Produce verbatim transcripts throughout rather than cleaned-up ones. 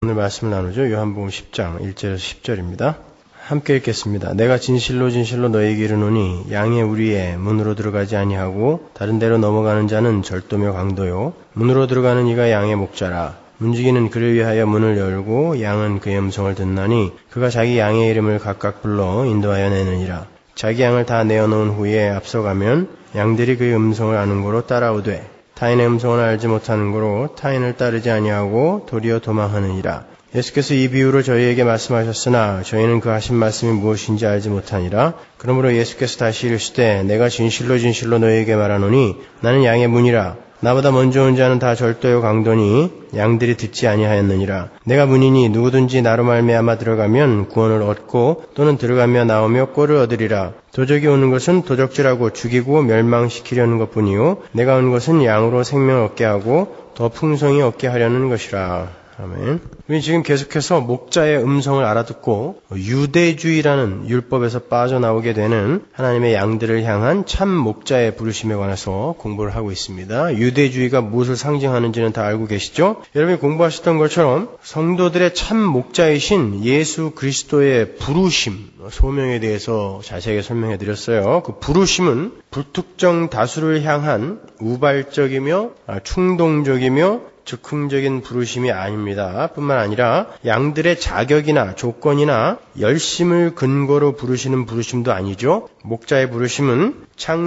오늘 말씀을 나누죠. 요한복음 십 장 일 절에서 십 절입니다. 함께 읽겠습니다. 내가 진실로 진실로 너희에게 이르노니 양의 우리의 문으로 들어가지 아니하고 다른 데로 넘어가는 자는 절도며 강도요 문으로 들어가는 이가 양의 목자라. 문지기는 그를 위하여 문을 열고 양은 그의 음성을 듣나니 그가 자기 양의 이름을 각각 불러 인도하여 내느니라. 자기 양을 다 내어놓은 후에 앞서가면 양들이 그의 음성을 아는 고로 따라오되 타인의 음성을 알지 못하는 고로 타인을 따르지 아니하고 도리어 도망하느니라. 예수께서 이 비유로 저희에게 말씀하셨으나 저희는 그 하신 말씀이 무엇인지 알지 못하니라. 그러므로 예수께서 다시 이르시되 내가 진실로 진실로 너희에게 말하노니 나는 양의 문이라. 나보다 먼저 온 자는 다 절도요 강도니 양들이 듣지 아니하였느니라. 내가 문이니 누구든지 나로 말미암아 들어가면 구원을 얻고 또는 들어가며 나오며 꼴을 얻으리라. 도적이 오는 것은 도적질하고 죽이고 멸망시키려는 것뿐이요 내가 온 것은 양으로 생명 얻게 하고 더 풍성히 얻게 하려는 것이라. 아멘. 우리 지금 계속해서 목자의 음성을 알아듣고 유대주의라는 율법에서 빠져나오게 되는 하나님의 양들을 향한 참 목자의 부르심에 관해서 공부를 하고 있습니다. 유대주의가 무엇을 상징하는지는 다 알고 계시죠? 여러분이 공부하셨던 것처럼 성도들의 참 목자이신 예수 그리스도의 부르심, 소명에 대해서 자세하게 설명해 드렸어요. 그 부르심은 불특정 다수를 향한 우발적이며 충동적이며 즉흥적인 부르심이 아닙니다. 뿐만 아니라 양들의 자격이나 조건이나 열심을 근거로 부르시는 부르심도 아니죠. 목자의 부르심은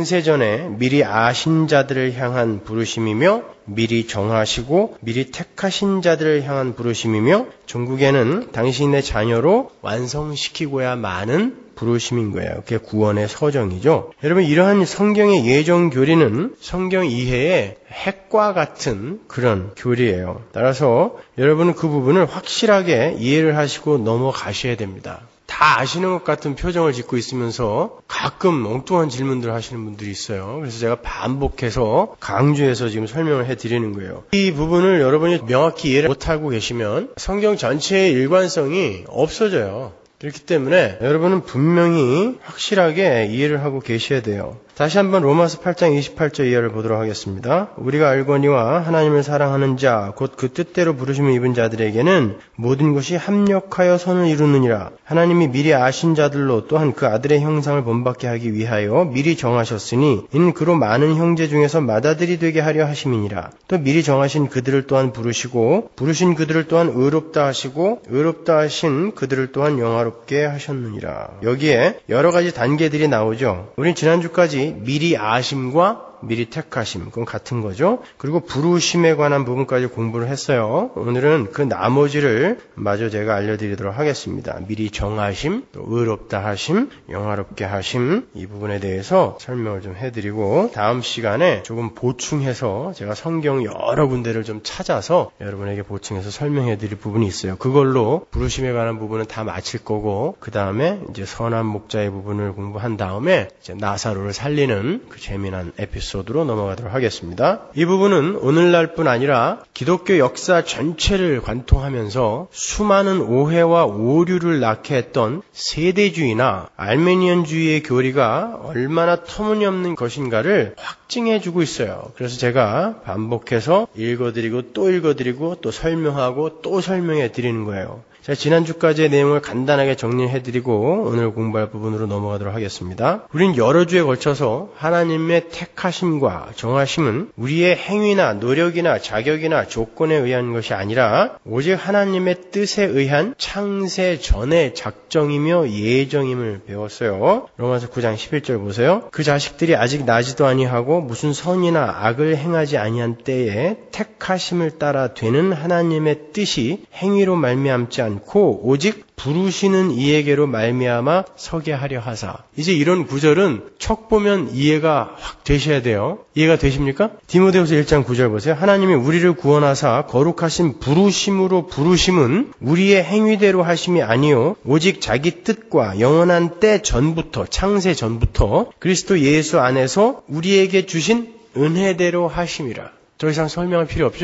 창세전에 미리 아신 자들을 향한 부르심이며 미리 정하시고 미리 택하신 자들을 향한 부르심이며 전국에는 당신의 자녀로 완성시키고야 마는 부르심인 거예요. 그게 구원의 서정이죠. 여러분 이러한 성경의 예정 교리는 성경 이해의 핵과 같은 그런 교리예요. 따라서 여러분은 그 부분을 확실하게 이해를 하시고 넘어가셔야 됩니다. 다 아시는 것 같은 표정을 짓고 있으면서 가끔 엉뚱한 질문들을 하시는 분들이 있어요. 그래서 제가 반복해서 강조해서 지금 설명을 해드리는 거예요. 이 부분을 여러분이 명확히 이해를 못하고 계시면 성경 전체의 일관성이 없어져요. 그렇기 때문에 여러분은 분명히 확실하게 이해를 하고 계셔야 돼요. 다시 한번 로마서 팔 장 이십팔 절 이하를 보도록 하겠습니다. 우리가 알거니와 하나님을 사랑하는 자 곧 그 뜻대로 부르심을 입은 자들에게는 모든 것이 합력하여 선을 이루느니라. 하나님이 미리 아신 자들로 또한 그 아들의 형상을 본받게 하기 위하여 미리 정하셨으니 이는 그로 많은 형제 중에서 맏아들이 되게 하려 하심이니라. 또 미리 정하신 그들을 또한 부르시고 부르신 그들을 또한 의롭다 하시고 의롭다 하신 그들을 또한 영화롭게 하셨느니라. 여기에 여러 가지 단계들이 나오죠. 우린 지난주까지 미리 아심과 미리 택하심, 그건 같은 거죠. 그리고 부르심에 관한 부분까지 공부를 했어요. 오늘은 그 나머지를 마저 제가 알려드리도록 하겠습니다. 미리 정하심, 또 의롭다 하심, 영화롭게 하심, 이 부분에 대해서 설명을 좀 해드리고 다음 시간에 조금 보충해서 제가 성경 여러 군데를 좀 찾아서 여러분에게 보충해서 설명해드릴 부분이 있어요. 그걸로 부르심에 관한 부분은 다 마칠 거고 그 다음에 이제 선한 목자의 부분을 공부한 다음에 이제 나사로를 살리는 그 재미난 에피소드 에피소드로 넘어가도록 하겠습니다. 이 부분은 오늘날뿐 아니라 기독교 역사 전체를 관통하면서 수많은 오해와 오류를 낳게 했던 세대주의나 알메니언주의의 교리가 얼마나 터무니없는 것인가를 확증해주고 있어요. 그래서 제가 반복해서 읽어드리고 또 읽어드리고 또 설명하고 또 설명해드리는 거예요. 자, 지난주까지의 내용을 간단하게 정리해드리고 오늘 공부할 부분으로 넘어가도록 하겠습니다. 우린 여러 주에 걸쳐서 하나님의 택하심과 정하심은 우리의 행위나 노력이나 자격이나 조건에 의한 것이 아니라 오직 하나님의 뜻에 의한 창세 전의 작정이며 예정임을 배웠어요. 로마서 구 장 십일 절 보세요. 그 자식들이 아직 나지도 아니하고 무슨 선이나 악을 행하지 아니한 때에 택하심을 따라 되는 하나님의 뜻이 행위로 말미암지 않고 오직 부르시는 이에게로 말미암아 서게 하려 하사. 이제 이런 구절은 척 보면 이해가 확 되셔야 돼요. 이해가 되십니까? 디모데후서 일 장 구 절 보세요. 하나님이 우리를 구원하사 거룩하신 부르심으로 부르심은 우리의 행위대로 하심이 아니요 오직 자기 뜻과 영원한 때 전부터 창세 전부터 그리스도 예수 안에서 우리에게 주신 은혜대로 하심이라. 더 이상 설명할 필요 없죠?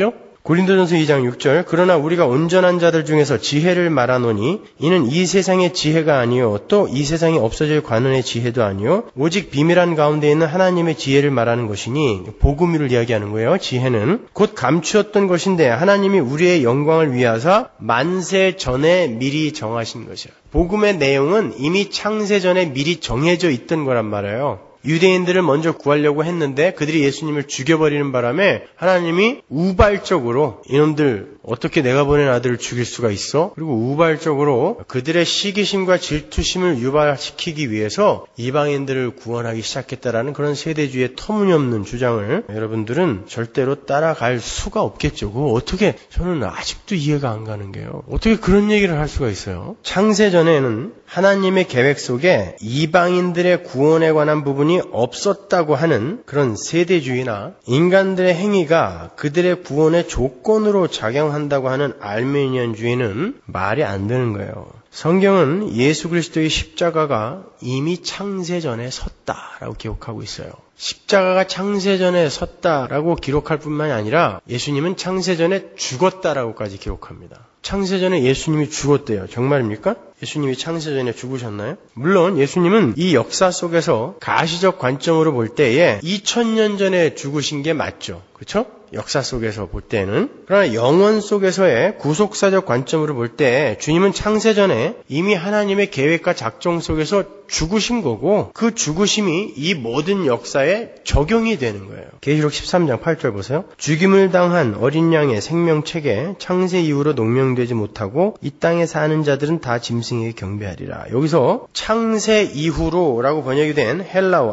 고린도전서 이 장 육 절 그러나 우리가 온전한 자들 중에서 지혜를 말하노니 이는 이 세상의 지혜가 아니요 또 이 세상에 없어질 관원의 지혜도 아니요 오직 비밀한 가운데 있는 하나님의 지혜를 말하는 것이니 복음을 이야기하는 거예요. 지혜는 곧 감추었던 것인데 하나님이 우리의 영광을 위하사 만세 전에 미리 정하신 것이라. 복음의 내용은 이미 창세 전에 미리 정해져 있던 거란 말이에요. 유대인들을 먼저 구하려고 했는데 그들이 예수님을 죽여버리는 바람에 하나님이 우발적으로 이놈들 어떻게 내가 보낸 아들을 죽일 수가 있어? 그리고 우발적으로 그들의 시기심과 질투심을 유발시키기 위해서 이방인들을 구원하기 시작했다라는 그런 세대주의의 터무니없는 주장을 여러분들은 절대로 따라갈 수가 없겠죠. 그거 어떻게 저는 아직도 이해가 안 가는 게요. 어떻게 그런 얘기를 할 수가 있어요? 창세 전에는 하나님의 계획 속에 이방인들의 구원에 관한 부분이 없었다고 하는 그런 세대주의나 인간들의 행위가 그들의 구원의 조건으로 작용한다고 하는 알메니안주의는 말이 안 되는 거예요. 성경은 예수 그리스도의 십자가가 이미 창세 전에 섰다라고 기록하고 있어요. 십자가가 창세 전에 섰다라고 기록할 뿐만이 아니라 예수님은 창세 전에 죽었다라고까지 기록합니다. 창세 전에 예수님이 죽었대요. 정말입니까? 예수님이 창세 전에 죽으셨나요? 물론 예수님은 이 역사 속에서 가시적 관점으로 볼 때에 이천 년 전에 죽으신 게 맞죠. 그렇죠? 역사 속에서 볼 때는. 그러나 영원 속에서의 구속사적 관점으로 볼 때 주님은 창세 전에 이미 하나님의 계획과 작정 속에서 죽으신 거고 그 죽으심이 이 모든 역사에 적용이 되는 거예요. 계시록 십삼 장 팔 절 보세요. 죽임을 당한 어린 양의 생명책에 창세 이후로 농명되지 못하고 이 땅에 사는 자들은 다 짐승에게 경배하리라. 여기서 창세 이후로 라고 번역이 된 헬라어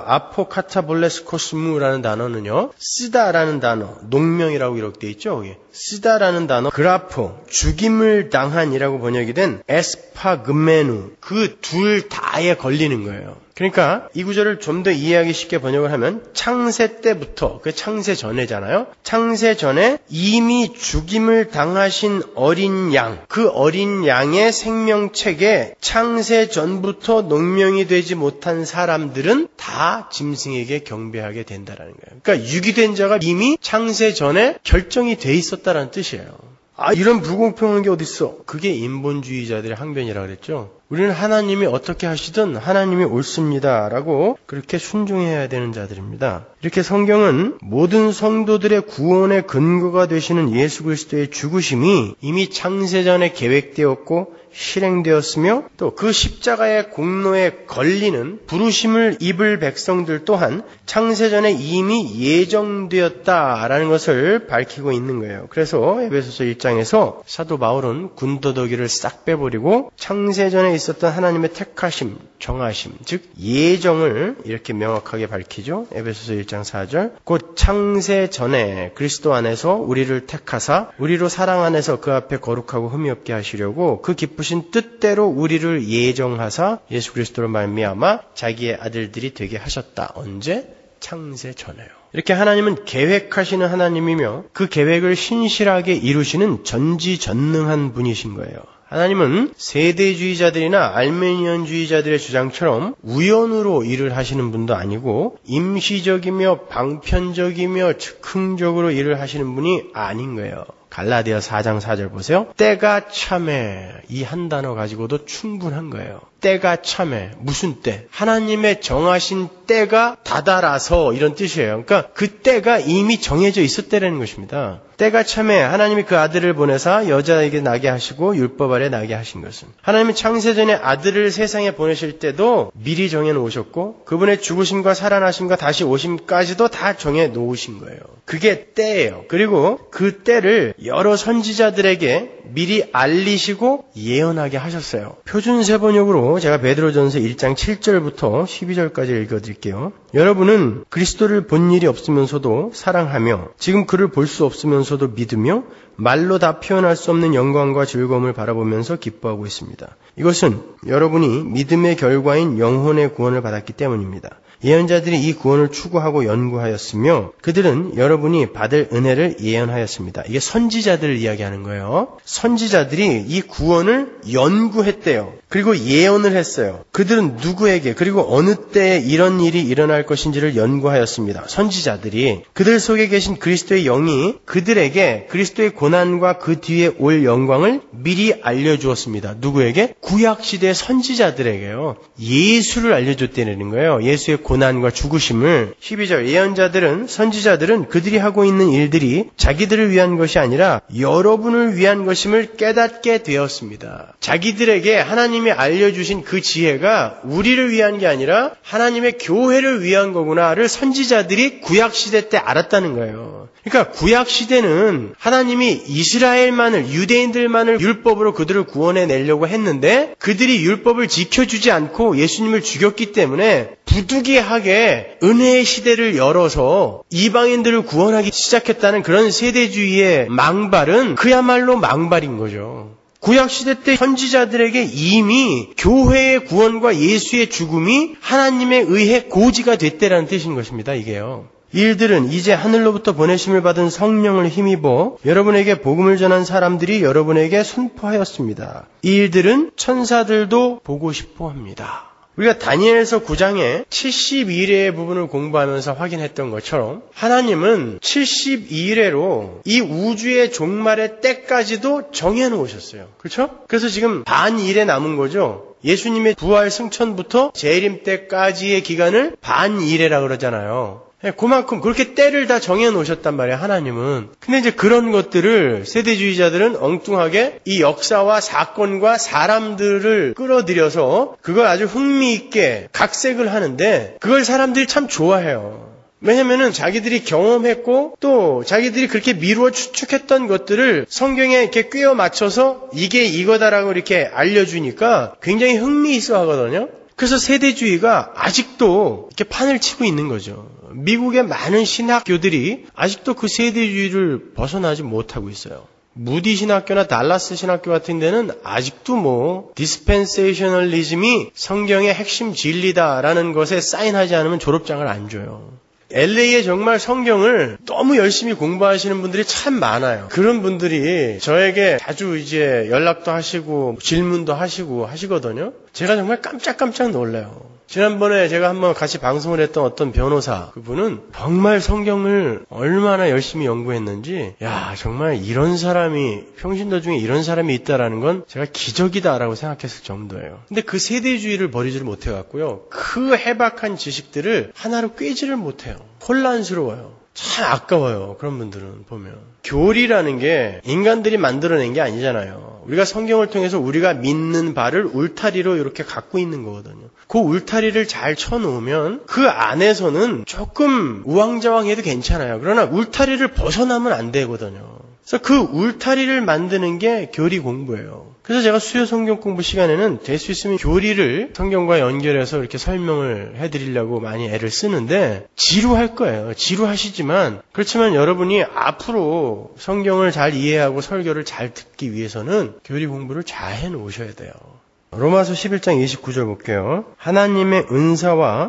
아포카타볼레스코스무라는 단어는요. 쓰다라는 단어, 농명이라고 이렇게 되어 있죠. 여기. 쓰다라는 단어, 그라포, 죽임을 당한이라고 번역이 된 에스파그메누, 그 둘 다에 걸리는 거예요. 그러니까 이 구절을 좀 더 이해하기 쉽게 번역을 하면 창세 때부터, 그 창세 전에잖아요. 창세 전에 이미 죽임을 당하신 어린 양, 그 어린 양의 생명책에 창세 전부터 농명이 되지 못한 사람들은 다 짐승에게 경배하게 된다는 거예요. 그러니까 유기된 자가 이미 창세 전에 결정이 돼 있었다는 뜻이에요. 아, 이런 불공평한 게 어딨어? 그게 인본주의자들의 항변이라고 그랬죠. 우리는 하나님이 어떻게 하시든 하나님이 옳습니다 라고 그렇게 순종해야 되는 자들입니다. 이렇게 성경은 모든 성도들의 구원의 근거가 되시는 예수 그리스도의 죽으심이 이미 창세전에 계획되었고 실행되었으며 또 그 십자가의 공로에 걸리는 부르심을 입을 백성들 또한 창세전에 이미 예정되었다라는 것을 밝히고 있는 거예요. 그래서 에베소서 일 장에서 사도 바울은 군더더기를 싹 빼버리고 창세전에 있었던 하나님의 택하심, 정하심, 즉 예정을 이렇게 명확하게 밝히죠. 에베소서 일 장 사 절 곧 창세전에 그리스도 안에서 우리를 택하사 우리로 사랑 안에서 그 앞에 거룩하고 흠이 없게 하시려고 그 기쁘신 뜻대로 우리를 예정하사 예수 그리스도로 말미암아 자기의 아들들이 되게 하셨다. 언제? 창세 전에요. 이렇게 하나님은 계획하시는 하나님이며 그 계획을 신실하게 이루시는 전지전능한 분이신 거예요. 하나님은 세대주의자들이나 알메니언주의자들의 주장처럼 우연으로 일을 하시는 분도 아니고 임시적이며 방편적이며 즉흥적으로 일을 하시는 분이 아닌 거예요. 갈라디아 사 장 사 절 보세요. 때가 참에, 이 한 단어 가지고도 충분한 거예요. 때가 참에. 무슨 때? 하나님의 정하신 때가 다다라서 이런 뜻이에요. 그러니까 그 때가 이미 정해져 있었다는 것입니다. 때가 참에 하나님이 그 아들을 보내사 여자에게 나게 하시고 율법 아래 나게 하신 것은 하나님이 창세전에 아들을 세상에 보내실 때도 미리 정해놓으셨고 그분의 죽으심과 살아나심과 다시 오심까지도 다 정해놓으신 거예요. 그게 때예요. 그리고 그 때를 여러 선지자들에게 미리 알리시고 예언하게 하셨어요. 표준세 번역으로 제가 베드로전서 일 장 칠 절부터 십이 절까지 읽어드릴게요. 여러분은 그리스도를 본 일이 없으면서도 사랑하며 지금 그를 볼 수 없으면서도 믿으며 말로 다 표현할 수 없는 영광과 즐거움을 바라보면서 기뻐하고 있습니다. 이것은 여러분이 믿음의 결과인 영혼의 구원을 받았기 때문입니다. 예언자들이 이 구원을 추구하고 연구하였으며 그들은 여러분이 받을 은혜를 예언하였습니다. 이게 선지자들을 이야기하는 거예요. 선지자들이 이 구원을 연구했대요. 그리고 예언을 했어요. 그들은 누구에게 그리고 어느 때에 이런 일이 일어날 것인지를 연구하였습니다. 선지자들이 그들 속에 계신 그리스도의 영이 그들에게 그리스도의 고난과 그 뒤에 올 영광을 미리 알려주었습니다. 누구에게? 구약시대의 선지자들에게요. 예수를 알려줬다는 거예요. 예수의 고난과 죽으심을. 십이 절 예언자들은 선지자들은 그들이 하고 있는 일들이 자기들을 위한 것이 아니라 여러분을 위한 것임을 깨닫게 되었습니다. 자기들에게 하나님이 알려주신 그 지혜가 우리를 위한 게 아니라 하나님의 교회를 위한 거구나를 선지자들이 구약시대 때 알았다는 거예요. 그러니까 구약시대는 하나님이 이스라엘만을 유대인들만을 율법으로 그들을 구원해 내려고 했는데 그들이 율법을 지켜주지 않고 예수님을 죽였기 때문에 부득이하게 은혜의 시대를 열어서 이방인들을 구원하기 시작했다는 그런 세대주의의 망발은 그야말로 망발인 거죠. 구약시대 때 선지자들에게 이미 교회의 구원과 예수의 죽음이 하나님에 의해 고지가 됐다라는 뜻인 것입니다. 이게요. 일들은 이제 하늘로부터 보내심을 받은 성령을 힘입어 여러분에게 복음을 전한 사람들이 여러분에게 선포하였습니다. 이 일들은 천사들도 보고 싶어 합니다. 우리가 다니엘서 구 장에 칠십이 일의 부분을 공부하면서 확인했던 것처럼 하나님은 칠십이 일회로 이 우주의 종말의 때까지도 정해놓으셨어요. 그렇죠? 그래서 지금 반 일에 남은 거죠. 예수님의 부활 승천부터 재림 때까지의 기간을 반 일회라고 그러잖아요. 그만큼 그렇게 때를 다 정해놓으셨단 말이에요, 하나님은. 근데 이제 그런 것들을 세대주의자들은 엉뚱하게 이 역사와 사건과 사람들을 끌어들여서 그걸 아주 흥미있게 각색을 하는데 그걸 사람들이 참 좋아해요. 왜냐면은 자기들이 경험했고 또 자기들이 그렇게 미루어 추측했던 것들을 성경에 이렇게 꿰어 맞춰서 이게 이거다라고 이렇게 알려주니까 굉장히 흥미있어 하거든요. 그래서 세대주의가 아직도 이렇게 판을 치고 있는 거죠. 미국의 많은 신학교들이 아직도 그 세대주의를 벗어나지 못하고 있어요. 무디 신학교나 달라스 신학교 같은 데는 아직도 뭐 디스펜세이셔널리즘이 성경의 핵심 진리다라는 것에 사인하지 않으면 졸업장을 안 줘요. 엘에이에 정말 성경을 너무 열심히 공부하시는 분들이 참 많아요. 그런 분들이 저에게 자주 이제 연락도 하시고 질문도 하시고 하시거든요. 제가 정말 깜짝깜짝 놀라요. 지난번에 제가 한번 같이 방송을 했던 어떤 변호사, 그분은 정말 성경을 얼마나 열심히 연구했는지, 야, 정말 이런 사람이, 평신도 중에 이런 사람이 있다라는 건 제가 기적이다라고 생각했을 정도예요. 근데 그 세대주의를 버리지를 못해갖고요. 그 해박한 지식들을 하나로 꿰지를 못해요. 혼란스러워요. 참 아까워요. 그런 분들은 보면. 교리라는 게 인간들이 만들어낸 게 아니잖아요. 우리가 성경을 통해서 우리가 믿는 바를 울타리로 이렇게 갖고 있는 거거든요. 그 울타리를 잘 쳐놓으면 그 안에서는 조금 우왕좌왕해도 괜찮아요. 그러나 울타리를 벗어나면 안 되거든요. 그래서 그 울타리를 만드는 게 교리 공부예요. 그래서 제가 수요 성경 공부 시간에는 될 수 있으면 교리를 성경과 연결해서 이렇게 설명을 해드리려고 많이 애를 쓰는데 지루할 거예요. 지루하시지만 그렇지만 여러분이 앞으로 성경을 잘 이해하고 설교를 잘 듣기 위해서는 교리 공부를 잘 해놓으셔야 돼요. 로마서 십일 장 이십구 절 볼게요. 하나님의 은사와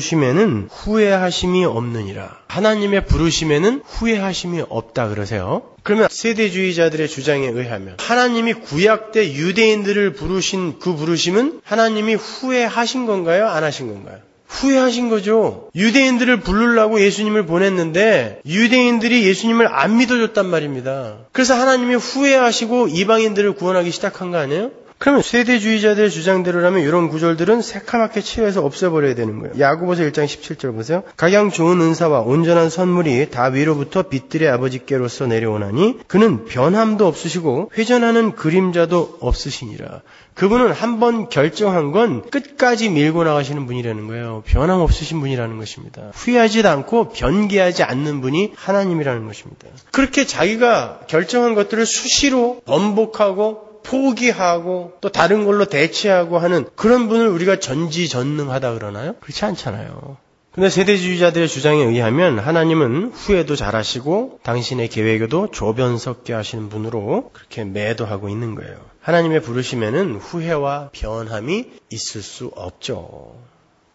부르심에는 후회하심이 없느니라. 하나님의 부르심에는 후회하심이 없다 그러세요. 그러면 세대주의자들의 주장에 의하면 하나님이 구약 때 유대인들을 부르신 그 부르심은 하나님이 후회하신 건가요? 안 하신 건가요? 후회하신 거죠. 유대인들을 부르려고 예수님을 보냈는데 유대인들이 예수님을 안 믿어줬단 말입니다. 그래서 하나님이 후회하시고 이방인들을 구원하기 시작한 거 아니에요? 그러면 세대주의자들의 주장대로라면 이런 구절들은 새카맣게 치워서 없애버려야 되는 거예요. 야고보서 일 장 십칠 절 보세요. 각양 좋은 은사와 온전한 선물이 다 위로부터 빛들의 아버지께로서 내려오나니 그는 변함도 없으시고 회전하는 그림자도 없으시니라. 그분은 한번 결정한 건 끝까지 밀고 나가시는 분이라는 거예요. 변함 없으신 분이라는 것입니다. 후회하지 않고 변개하지 않는 분이 하나님이라는 것입니다. 그렇게 자기가 결정한 것들을 수시로 번복하고 포기하고 또 다른 걸로 대체하고 하는 그런 분을 우리가 전지전능하다 그러나요? 그렇지 않잖아요. 근데 세대주의자들의 주장에 의하면 하나님은 후회도 잘하시고 당신의 계획에도 조변 섞게 하시는 분으로 그렇게 매도하고 있는 거예요. 하나님의 부르심에는 후회와 변함이 있을 수 없죠.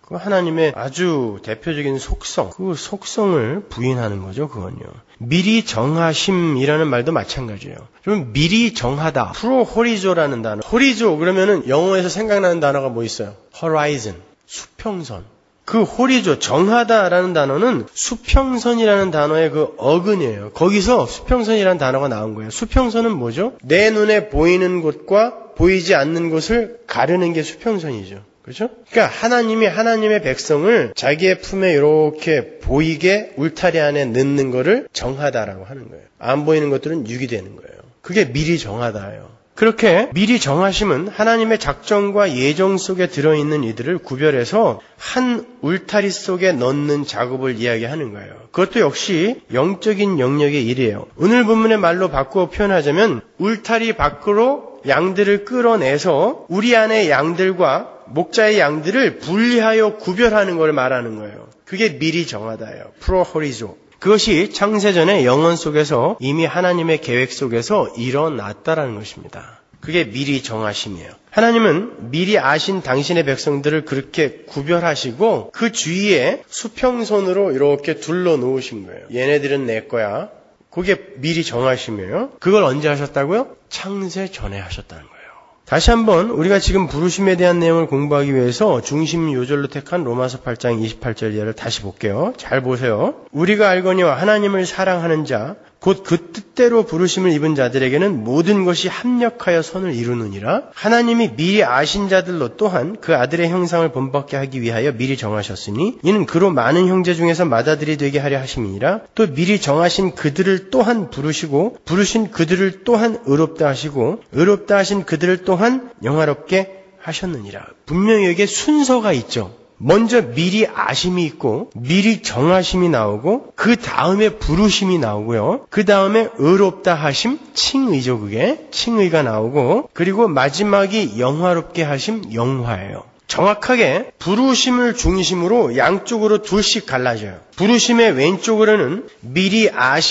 그 하나님의 아주 대표적인 속성, 그 속성을 부인하는 거죠, 그건요. 미리 정하심이라는 말도 마찬가지예요. 좀 미리 정하다. 프로호리조라는 단어. 호리조 그러면은 영어에서 생각나는 단어가 뭐 있어요? horizon, 수평선. 그 호리조, 정하다라는 단어는 수평선이라는 단어의 그 어근이에요. 거기서 수평선이라는 단어가 나온 거예요. 수평선은 뭐죠? 내 눈에 보이는 곳과 보이지 않는 곳을 가르는 게 수평선이죠. 그렇죠? 그러니까 하나님이 하나님의 백성을 자기의 품에 이렇게 보이게 울타리 안에 넣는 거를 정하다라고 하는 거예요. 안 보이는 것들은 유기되는 거예요. 그게 미리 정하다예요. 그렇게 미리 정하심은 하나님의 작정과 예정 속에 들어있는 이들을 구별해서 한 울타리 속에 넣는 작업을 이야기하는 거예요. 그것도 역시 영적인 영역의 일이에요. 오늘 본문의 말로 바꾸어 표현하자면 울타리 밖으로 양들을 끌어내서 우리 안의 양들과 목자의 양들을 분리하여 구별하는 걸 말하는 거예요. 그게 미리 정하다예요. 프로호리조. 그것이 창세전의 영원 속에서 이미 하나님의 계획 속에서 일어났다라는 것입니다. 그게 미리 정하심이에요. 하나님은 미리 아신 당신의 백성들을 그렇게 구별하시고 그 주위에 수평선으로 이렇게 둘러 놓으신 거예요. 얘네들은 내 거야. 그게 미리 정하심이에요. 그걸 언제 하셨다고요? 창세전에 하셨다는 거예요. 다시 한번 우리가 지금 부르심에 대한 내용을 공부하기 위해서 중심 요절로 택한 로마서 팔 장 이십팔 절 이하를 다시 볼게요. 잘 보세요. 우리가 알거니와 하나님을 사랑하는 자 곧 그 뜻대로 부르심을 입은 자들에게는 모든 것이 합력하여 선을 이루느니라. 하나님이 미리 아신 자들로 또한 그 아들의 형상을 본받게 하기 위하여 미리 정하셨으니 이는 그로 많은 형제 중에서 맏아들이 되게 하려 하심이니라. 또 미리 정하신 그들을 또한 부르시고 부르신 그들을 또한 의롭다 하시고 의롭다 하신 그들을 또한 영화롭게 하셨느니라. 분명히 여기에 순서가 있죠. 먼저 미리 아심이 있고 미리 정하심이 나오고 그 다음에 부르심이 나오고요. 그 다음에 의롭다 하심, 칭의죠. 그게 칭의가 나오고 그리고 마지막이 영화롭게 하심, 영화예요. 정확하게 부르심을 중심으로 양쪽으로 둘씩 갈라져요. 부르심의 왼쪽으로는 미리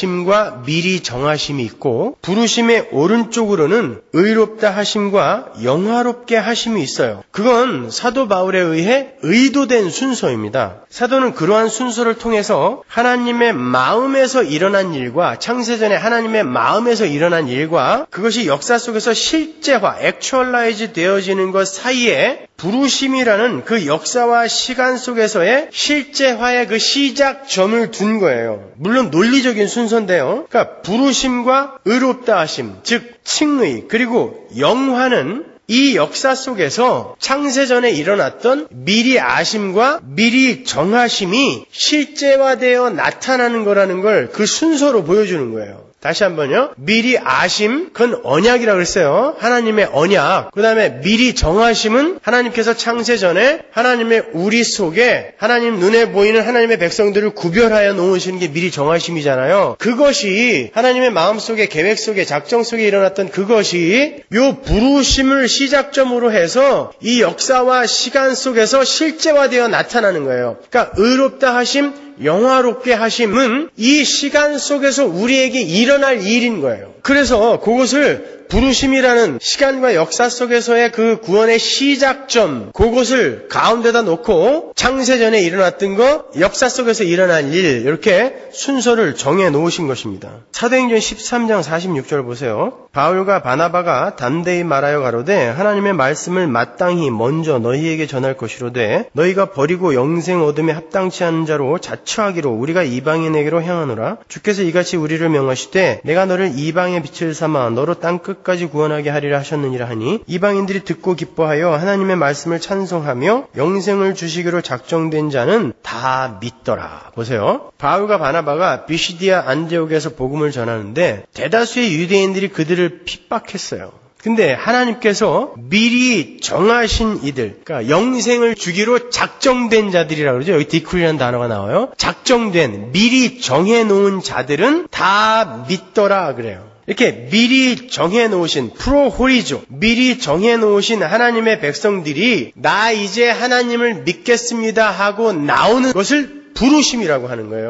아심과 미리 정하심이 있고 부르심의 오른쪽으로는 의롭다 하심과 영화롭게 하심이 있어요. 그건 사도 바울에 의해 의도된 순서입니다. 사도는 그러한 순서를 통해서 하나님의 마음에서 일어난 일과 창세전에 하나님의 마음에서 일어난 일과 그것이 역사 속에서 실제화, 액츄얼라이즈 되어지는 것 사이에 부르심이라는 그 역사와 시간 속에서의 실제화의 그 시작점을 둔 거예요. 물론 논리적인 순서인데요. 그러니까 부르심과 의롭다 하심, 즉 칭의 그리고 영화는 이 역사 속에서 창세전에 일어났던 미리 아심과 미리 정하심이 실제화되어 나타나는 거라는 걸 그 순서로 보여주는 거예요. 다시 한번요. 미리 아심, 그건 언약이라고 했어요. 하나님의 언약. 그 다음에 미리 정하심은 하나님께서 창세전에 하나님의 우리 속에 하나님 눈에 보이는 하나님의 백성들을 구별하여 놓으시는 게 미리 정하심이잖아요. 그것이 하나님의 마음속에 계획 속에 작정 속에 일어났던 그것이 요 부르심을 시작점으로 해서 이 역사와 시간 속에서 실제화되어 나타나는 거예요. 그러니까 의롭다 하심, 영화롭게 하심은 이 시간 속에서 우리에게 일어날 일인 거예요. 그래서 그것을 부르심이라는 시간과 역사 속에서의 그 구원의 시작점, 그것을 가운데다 놓고 창세전에 일어났던 것, 역사 속에서 일어난 일, 이렇게 순서를 정해 놓으신 것입니다. 사도행전 십삼 장 사십육 절 보세요. 바울과 바나바가 담대히 말하여 가로되 하나님의 말씀을 마땅히 먼저 너희에게 전할 것이로되 너희가 버리고 영생 얻음에 합당치 않은 자로 자처하기로 우리가 이방인에게로 향하노라. 주께서 이같이 우리를 명하시되 내가 너를 이방의 빛을 삼아 너로 땅끝 까지 구원하게 하리라 하셨느니라 하니 이방인들이 듣고 기뻐하여 하나님의 말씀을 찬송하며 영생을 주시기로 작정된 자는 다 믿더라. 보세요. 바울과 바나바가 비시디아 안디옥에서 복음을 전하는데 대다수의 유대인들이 그들을 핍박했어요. 근데 하나님께서 미리 정하신 이들, 그러니까 영생을 주기로 작정된 자들이라고 그러죠. 여기 디크리라는 단어가 나와요. 작정된, 미리 정해놓은 자들은 다 믿더라 그래요. 이렇게 미리 정해놓으신 프로호리조, 미리 정해놓으신 하나님의 백성들이 나 이제 하나님을 믿겠습니다 하고 나오는 것을 부르심이라고 하는 거예요.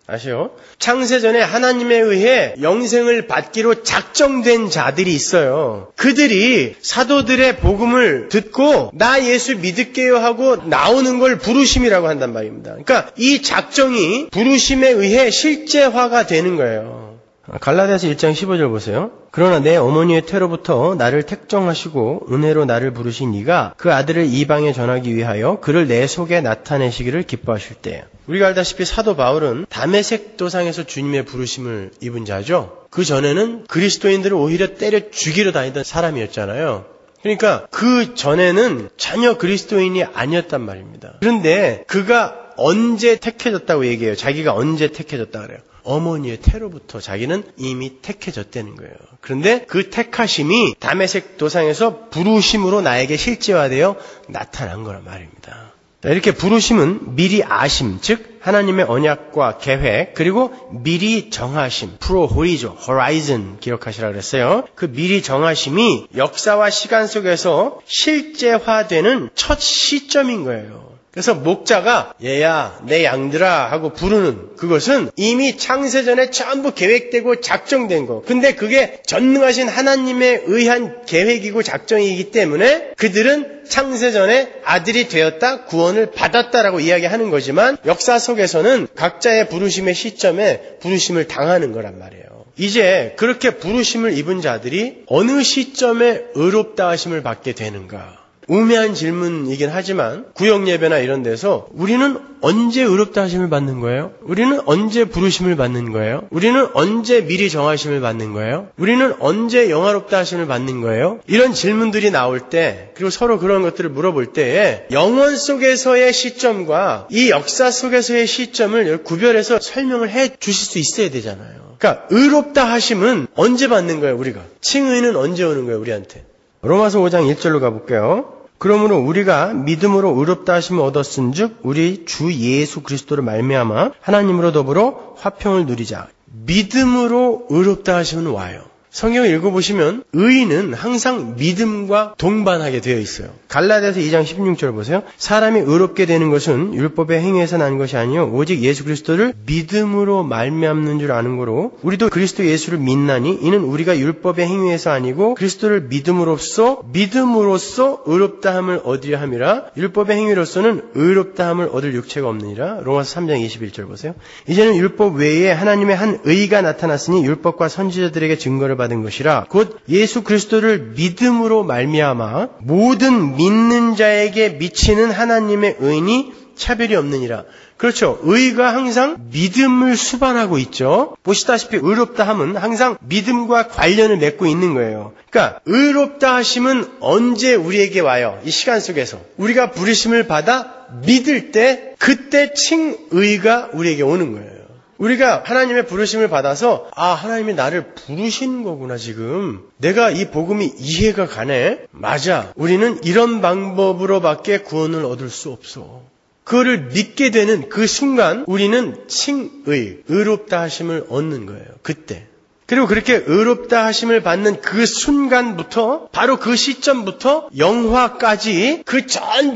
아시요? 창세전에 하나님에 의해 영생을 받기로 작정된 자들이 있어요. 그들이 사도들의 복음을 듣고 나 예수 믿을게요 하고 나오는 걸 부르심이라고 한단 말입니다. 그러니까 이 작정이 부르심에 의해 실제화가 되는 거예요. 갈라디아서 일 장 십오 절 보세요. 그러나 내 어머니의 태로부터 나를 택정하시고 은혜로 나를 부르신 이가 그 아들을 이방에 전하기 위하여 그를 내 속에 나타내시기를 기뻐하실 때에. 우리가 알다시피 사도 바울은 다메섹 도상에서 주님의 부르심을 입은 자죠. 그 전에는 그리스도인들을 오히려 때려 죽이러 다니던 사람이었잖아요. 그러니까 그 전에는 전혀 그리스도인이 아니었단 말입니다. 그런데 그가 언제 택해졌다고 얘기해요. 자기가 언제 택해졌다 그래요. 어머니의 태로부터 자기는 이미 택해졌다는 거예요. 그런데 그 택하심이 다메섹 도상에서 부르심으로 나에게 실제화되어 나타난 거란 말입니다. 이렇게 부르심은 미리 아심, 즉 하나님의 언약과 계획, 그리고 미리 정하심, 프로호리조, 호라이즌 기억하시라고 그랬어요. 그 미리 정하심이 역사와 시간 속에서 실제화되는 첫 시점인 거예요. 그래서 목자가 얘야 내 양들아 하고 부르는 그것은 이미 창세전에 전부 계획되고 작정된 거. 근데 그게 전능하신 하나님에 의한 계획이고 작정이기 때문에 그들은 창세전에 아들이 되었다, 구원을 받았다라고 이야기하는 거지만 역사 속에서는 각자의 부르심의 시점에 부르심을 당하는 거란 말이에요. 이제 그렇게 부르심을 입은 자들이 어느 시점에 의롭다 하심을 받게 되는가? 우매한 질문이긴 하지만 구역 예배나 이런 데서 우리는 언제 의롭다 하심을 받는 거예요? 우리는 언제 부르심을 받는 거예요? 우리는 언제 미리 정하심을 받는 거예요? 우리는 언제 영화롭다 하심을 받는 거예요? 이런 질문들이 나올 때, 그리고 서로 그런 것들을 물어볼 때에 영원 속에서의 시점과 이 역사 속에서의 시점을 구별해서 설명을 해 주실 수 있어야 되잖아요. 그러니까 의롭다 하심은 언제 받는 거예요, 우리가? 칭의는 언제 오는 거예요, 우리한테? 로마서 오 장 일 절로 가볼게요. 그러므로 우리가 믿음으로 의롭다 하심을 얻었은즉 우리 주 예수 그리스도를 말미암아 하나님으로 더불어 화평을 누리자. 믿음으로 의롭다 하심은 와요. 성경을 읽어보시면 의인은 항상 믿음과 동반하게 되어 있어요. 갈라디아서 이 장 십육 절 보세요. 사람이 의롭게 되는 것은 율법의 행위에서 난 것이 아니요 오직 예수 그리스도를 믿음으로 말미암는 줄 아는 거로 우리도 그리스도 예수를 믿나니 이는 우리가 율법의 행위에서 아니고 그리스도를 믿음으로써 믿음으로써 의롭다함을 얻으려 함이라. 율법의 행위로서는 의롭다함을 얻을 육체가 없느니라. 로마서 삼 장 이십일 절 보세요. 이제는 율법 외에 하나님의 한 의가 나타났으니 율법과 선지자들에게 증거를 받은 것이라. 곧 예수 그리스도를 믿음으로 말미암아 모든 믿는 자에게 미치는 하나님의 의인이 차별이 없느니라. 그렇죠. 의가 항상 믿음을 수반하고 있죠. 보시다시피 의롭다 함은 항상 믿음과 관련을 맺고 있는 거예요. 그러니까 의롭다 하심은 언제 우리에게 와요? 이 시간 속에서. 우리가 부르심을 받아 믿을 때 그때 칭의가 우리에게 오는 거예요. 우리가 하나님의 부르심을 받아서 아 하나님이 나를 부르신 거구나 지금. 내가 이 복음이 이해가 가네. 맞아. 우리는 이런 방법으로밖에 구원을 얻을 수 없어. 그거를 믿게 되는 그 순간 우리는 칭의, 의롭다 하심을 얻는 거예요. 그때. 그리고 그렇게 의롭다 하심을 받는 그 순간부터 바로 그 시점부터 영화까지 그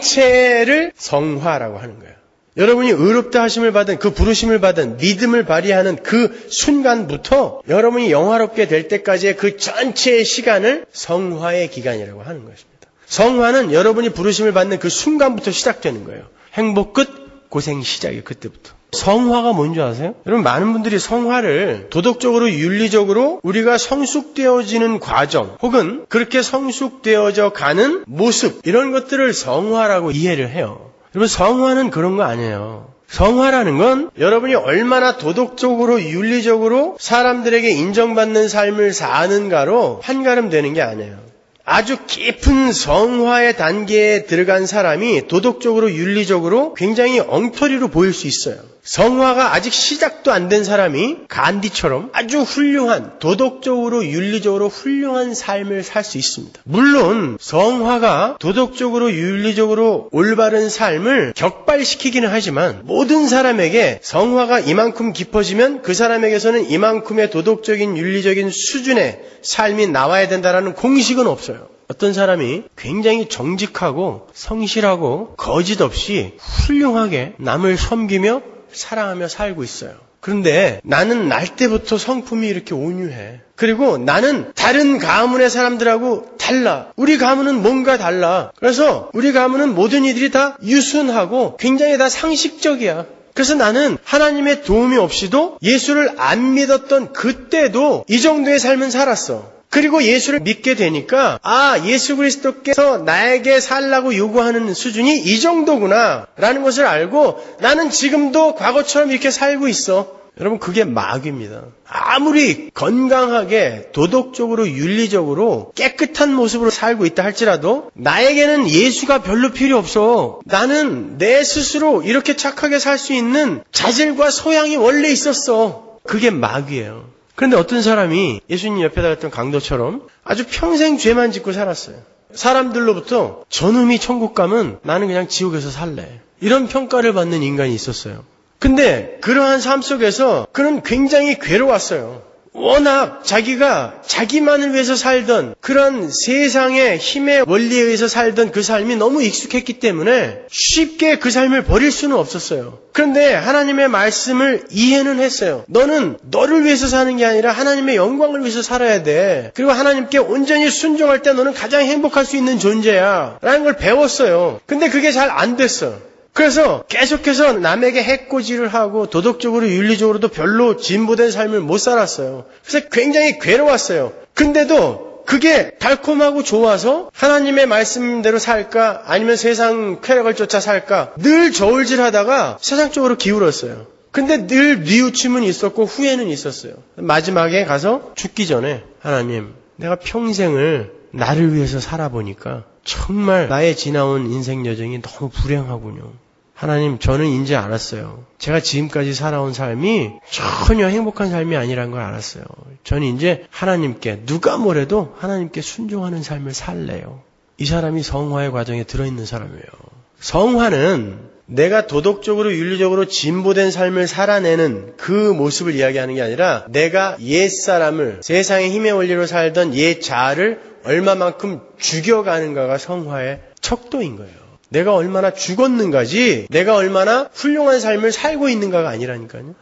전체를 성화라고 하는 거예요. 여러분이 의롭다 하심을 받은 그 부르심을 받은 믿음을 발휘하는 그 순간부터 여러분이 영화롭게 될 때까지의 그 전체의 시간을 성화의 기간이라고 하는 것입니다. 성화는 여러분이 부르심을 받는 그 순간부터 시작되는 거예요. 행복 끝, 고생 시작이에요. 그때부터. 성화가 뭔지 아세요? 여러분 많은 분들이 성화를 도덕적으로 윤리적으로 우리가 성숙되어지는 과정 혹은 그렇게 성숙되어져 가는 모습 이런 것들을 성화라고 이해를 해요. 여러분 성화는 그런 거 아니에요. 성화라는 건 여러분이 얼마나 도덕적으로 윤리적으로 사람들에게 인정받는 삶을 사는가로 한가름 되는 게 아니에요. 아주 깊은 성화의 단계에 들어간 사람이 도덕적으로 윤리적으로 굉장히 엉터리로 보일 수 있어요. 성화가 아직 시작도 안 된 사람이 간디처럼 아주 훌륭한 도덕적으로 윤리적으로 훌륭한 삶을 살 수 있습니다. 물론 성화가 도덕적으로 윤리적으로 올바른 삶을 격발시키기는 하지만 모든 사람에게 성화가 이만큼 깊어지면 그 사람에게서는 이만큼의 도덕적인 윤리적인 수준의 삶이 나와야 된다는 공식은 없어요. 어떤 사람이 굉장히 정직하고 성실하고 거짓 없이 훌륭하게 남을 섬기며 사랑하며 살고 있어요. 그런데 나는 날 때부터 성품이 이렇게 온유해. 그리고 나는 다른 가문의 사람들하고 달라. 우리 가문은 뭔가 달라. 그래서 우리 가문은 모든 이들이 다 유순하고 굉장히 다 상식적이야. 그래서 나는 하나님의 도움이 없이도 예수를 안 믿었던 그때도 이 정도의 삶은 살았어. 그리고 예수를 믿게 되니까 아, 예수 그리스도께서 나에게 살라고 요구하는 수준이 이 정도구나 라는 것을 알고 나는 지금도 과거처럼 이렇게 살고 있어. 여러분, 그게 마귀입니다. 아무리 건강하게 도덕적으로 윤리적으로 깨끗한 모습으로 살고 있다 할지라도 나에게는 예수가 별로 필요 없어. 나는 내 스스로 이렇게 착하게 살 수 있는 자질과 소양이 원래 있었어. 그게 마귀예요. 그런데 어떤 사람이 예수님 옆에다 갔던 강도처럼 아주 평생 죄만 짓고 살았어요. 사람들로부터 저놈이 천국 가면 나는 그냥 지옥에서 살래. 이런 평가를 받는 인간이 있었어요. 근데 그러한 삶 속에서 그는 굉장히 괴로웠어요. 워낙 자기가 자기만을 위해서 살던 그런 세상의 힘의 원리에 의해서 살던 그 삶이 너무 익숙했기 때문에 쉽게 그 삶을 버릴 수는 없었어요. 그런데 하나님의 말씀을 이해는 했어요. 너는 너를 위해서 사는 게 아니라 하나님의 영광을 위해서 살아야 돼. 그리고 하나님께 온전히 순종할 때 너는 가장 행복할 수 있는 존재야 라는 걸 배웠어요. 근데 그게 잘 안 됐어. 그래서 계속해서 남에게 해코지를 하고 도덕적으로 윤리적으로도 별로 진보된 삶을 못 살았어요. 그래서 굉장히 괴로웠어요. 근데도 그게 달콤하고 좋아서 하나님의 말씀대로 살까 아니면 세상 쾌락을 쫓아 살까 늘 저울질하다가 세상 쪽으로 기울었어요. 근데 늘 뉘우침은 있었고 후회는 있었어요. 마지막에 가서 죽기 전에 하나님, 내가 평생을 나를 위해서 살아보니까 정말 나의 지나온 인생 여정이 너무 불행하군요. 하나님, 저는 이제 알았어요. 제가 지금까지 살아온 삶이 전혀 행복한 삶이 아니라는 걸 알았어요. 저는 이제 하나님께 누가 뭐래도 하나님께 순종하는 삶을 살래요. 이 사람이 성화의 과정에 들어있는 사람이에요. 성화는 내가 도덕적으로 윤리적으로 진보된 삶을 살아내는 그 모습을 이야기하는 게 아니라 내가 옛사람을 세상의 힘의 원리로 살던 옛 자아를 얼마만큼 죽여가는가가 성화의 척도인 거예요. 내가 얼마나 죽었는가지 내가 얼마나 훌륭한 삶을 살고 있는가가 아니라니까요.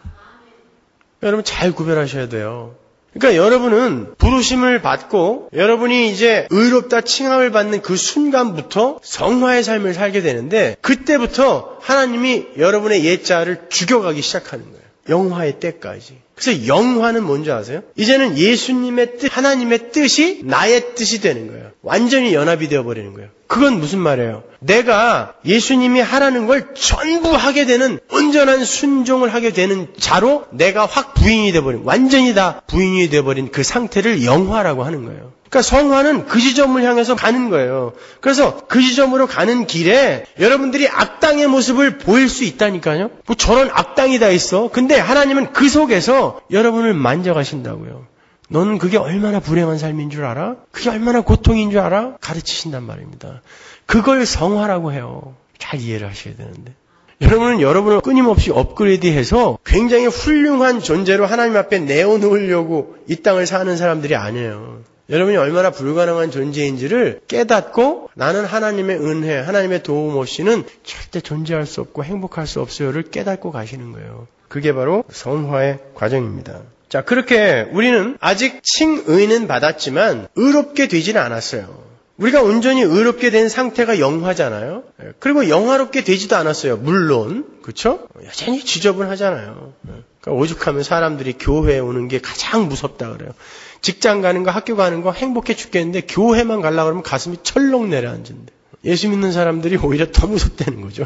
여러분 잘 구별하셔야 돼요. 그러니까 여러분은 부르심을 받고 여러분이 이제 의롭다 칭함을 받는 그 순간부터 성화의 삶을 살게 되는데 그때부터 하나님이 여러분의 옛자를 죽여가기 시작하는 거예요. 영화의 때까지. 그래서 영화는 뭔지 아세요? 이제는 예수님의 뜻, 하나님의 뜻이 나의 뜻이 되는 거예요. 완전히 연합이 되어버리는 거예요. 그건 무슨 말이에요? 내가 예수님이 하라는 걸 전부 하게 되는 온전한 순종을 하게 되는 자로 내가 확 부인이 되어버린, 완전히 다 부인이 되어버린 그 상태를 영화라고 하는 거예요. 그러니까 성화는 그 지점을 향해서 가는 거예요. 그래서 그 지점으로 가는 길에 여러분들이 악당의 모습을 보일 수 있다니까요. 뭐 저런 악당이 다 있어. 근데 하나님은 그 속에서 여러분을 만져가신다고요. 너는 그게 얼마나 불행한 삶인 줄 알아? 그게 얼마나 고통인 줄 알아? 가르치신단 말입니다. 그걸 성화라고 해요. 잘 이해를 하셔야 되는데. 여러분은 여러분을 끊임없이 업그레이드해서 굉장히 훌륭한 존재로 하나님 앞에 내어놓으려고 이 땅을 사는 사람들이 아니에요. 여러분이 얼마나 불가능한 존재인지를 깨닫고 나는 하나님의 은혜, 하나님의 도움 없이는 절대 존재할 수 없고 행복할 수 없어요를 깨닫고 가시는 거예요. 그게 바로 성화의 과정입니다. 자, 그렇게 우리는 아직 칭의는 받았지만 의롭게 되지는 않았어요. 우리가 온전히 의롭게 된 상태가 영화잖아요. 그리고 영화롭게 되지도 않았어요. 물론, 그렇죠? 여전히 지저분하잖아요. 그러니까 오죽하면 사람들이 교회에 오는 게 가장 무섭다 그래요. 직장 가는 거, 학교 가는 거 행복해 죽겠는데 교회만 가려고 그러면 가슴이 철렁 내려앉는데. 예수 믿는 사람들이 오히려 더 무섭다는 거죠.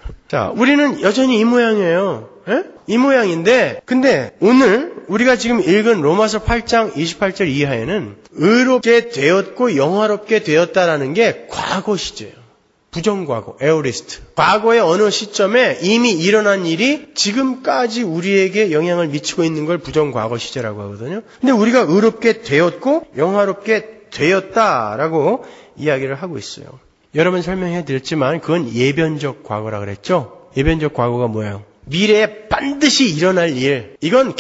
자, 우리는 여전히 이 모양이에요. 에? 이 모양인데, 근데 오늘 우리가 지금 읽은 로마서 팔 장 이십팔 절 이하에는 의롭게 되었고 영화롭게 되었다라는 게 과거 시제예요. 부정과거, 에오리스트. 과거의 어느 시점에 이미 일어난 일이 지금까지 우리에게 영향을 미치고 있는 걸 부정과거 시제라고 하거든요. 근데 우리가 의롭게 되었고 영화롭게 되었다라고 이야기를 하고 있어요. 여러 번 설명해 드렸지만 그건 예변적 과거라 그랬죠. 예변적 과거가 뭐예요? 미래에 반드시 일어날 일, 이건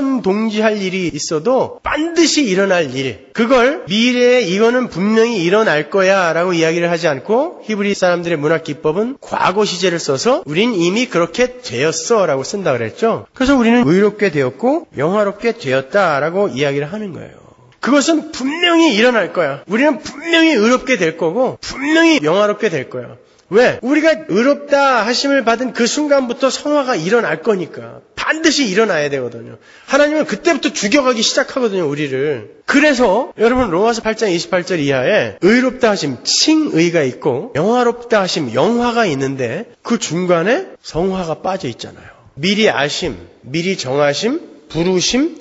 경천동지할 일이 있어도 반드시 일어날 일, 그걸 미래에 이거는 분명히 일어날 거야 라고 이야기를 하지 않고 히브리 사람들의 문학 기법은 과거 시제를 써서 우린 이미 그렇게 되었어 라고 쓴다 그랬죠. 그래서 우리는 의롭게 되었고 영화롭게 되었다라고 이야기를 하는 거예요. 그것은 분명히 일어날 거야. 우리는 분명히 의롭게 될 거고 분명히 영화롭게 될 거야. 왜? 우리가 의롭다 하심을 받은 그 순간부터 성화가 일어날 거니까. 반드시 일어나야 되거든요. 하나님은 그때부터 죽여가기 시작하거든요, 우리를. 그래서 여러분 로마서 팔 장 이십팔 절 이하에 의롭다 하심 칭의가 있고 영화롭다 하심 영화가 있는데 그 중간에 성화가 빠져 있잖아요. 미리 아심, 미리 정하심, 부르심,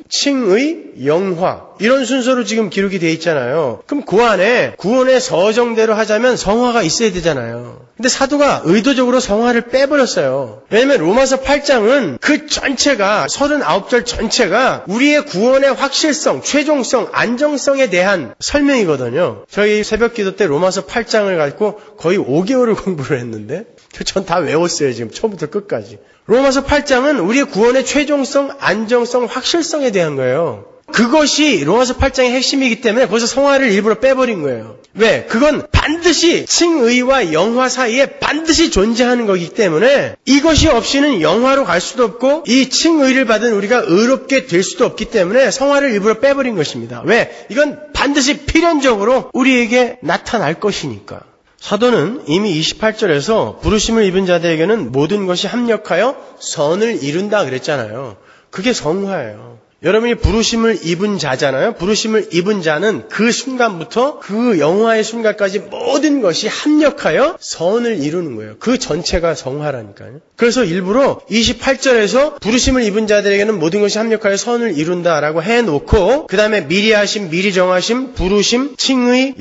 칭의, 영화 이런 순서로 지금 기록이 되어 있잖아요. 그럼 그 안에 구원의 서정대로 하자면 성화가 있어야 되잖아요. 근데 사도가 의도적으로 성화를 빼버렸어요. 왜냐면 로마서 팔 장은 그 전체가 서른아홉 절 전체가 우리의 구원의 확실성, 최종성, 안정성에 대한 설명이거든요. 저희 새벽기도 때 로마서 팔 장을 가지고 거의 오 개월을 공부를 했는데 전 다 외웠어요. 지금 처음부터 끝까지. 로마서 팔 장은 우리의 구원의 최종성, 안정성, 확실성에 대한 거예요. 그것이 로마서 팔 장의 핵심이기 때문에 거기서 성화를 일부러 빼버린 거예요. 왜? 그건 반드시 칭의와 영화 사이에 반드시 존재하는 거기 때문에 이것이 없이는 영화로 갈 수도 없고 이 칭의를 받은 우리가 의롭게 될 수도 없기 때문에 성화를 일부러 빼버린 것입니다. 왜? 이건 반드시 필연적으로 우리에게 나타날 것이니까. 사도는 이미 이십팔 절에서 부르심을 입은 자들에게는 모든 것이 합력하여 선을 이룬다 그랬잖아요. 그게 성화예요. 여러분이 부르심을 입은 자잖아요. 부르심을 입은 자는 그 순간부터 그 영화의 순간까지 모든 것이 합력하여 선을 이루는 거예요. 그 전체가 성화라니까요. 그래서 일부러 이십팔 절에서 부르심을 입은 자들에게는 모든 것이 합력하여 선을 이룬다라고 해놓고 그 다음에 미리 하심, 미리 정하심, 부르심, 칭의,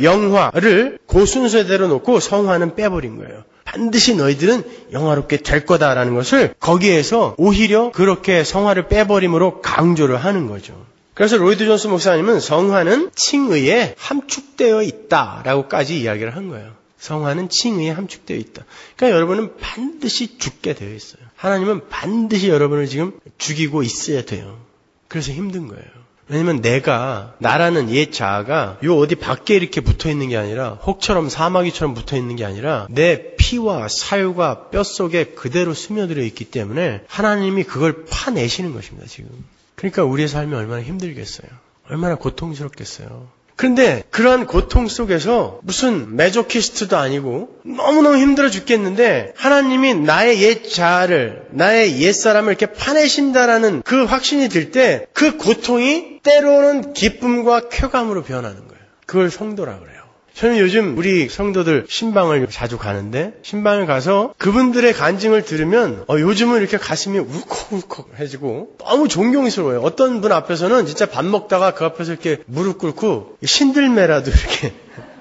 영화를 그 순서대로 놓고 성화는 빼버린 거예요. 반드시 너희들은 영화롭게 될 거다라는 것을 거기에서 오히려 그렇게 성화를 빼버림으로 강조를 하는 거죠. 그래서 로이드 존스 목사님은 성화는 칭의에 함축되어 있다라고까지 이야기를 한 거예요. 성화는 칭의에 함축되어 있다. 그러니까 여러분은 반드시 죽게 되어 있어요. 하나님은 반드시 여러분을 지금 죽이고 있어야 돼요. 그래서 힘든 거예요. 왜냐면 내가, 나라는 옛 자아가 요 어디 밖에 이렇게 붙어 있는 게 아니라 혹처럼 사마귀처럼 붙어 있는 게 아니라 내 피와 살과 뼛속에 그대로 스며들어 있기 때문에 하나님이 그걸 파내시는 것입니다, 지금. 그러니까 우리의 삶이 얼마나 힘들겠어요. 얼마나 고통스럽겠어요. 그런데 그러한 고통 속에서 무슨 메조키스트도 아니고 너무너무 힘들어 죽겠는데 하나님이 나의 옛 자아를, 나의 옛 사람을 이렇게 파내신다라는 그 확신이 들 때 그 고통이 때로는 기쁨과 쾌감으로 변하는 거예요. 그걸 성도라 그래요. 저는 요즘 우리 성도들 신방을 자주 가는데 신방을 가서 그분들의 간증을 들으면 어, 요즘은 이렇게 가슴이 울컥울컥해지고 너무 존경스러워요. 어떤 분 앞에서는 진짜 밥 먹다가 그 앞에서 이렇게 무릎 꿇고 신들매라도 이렇게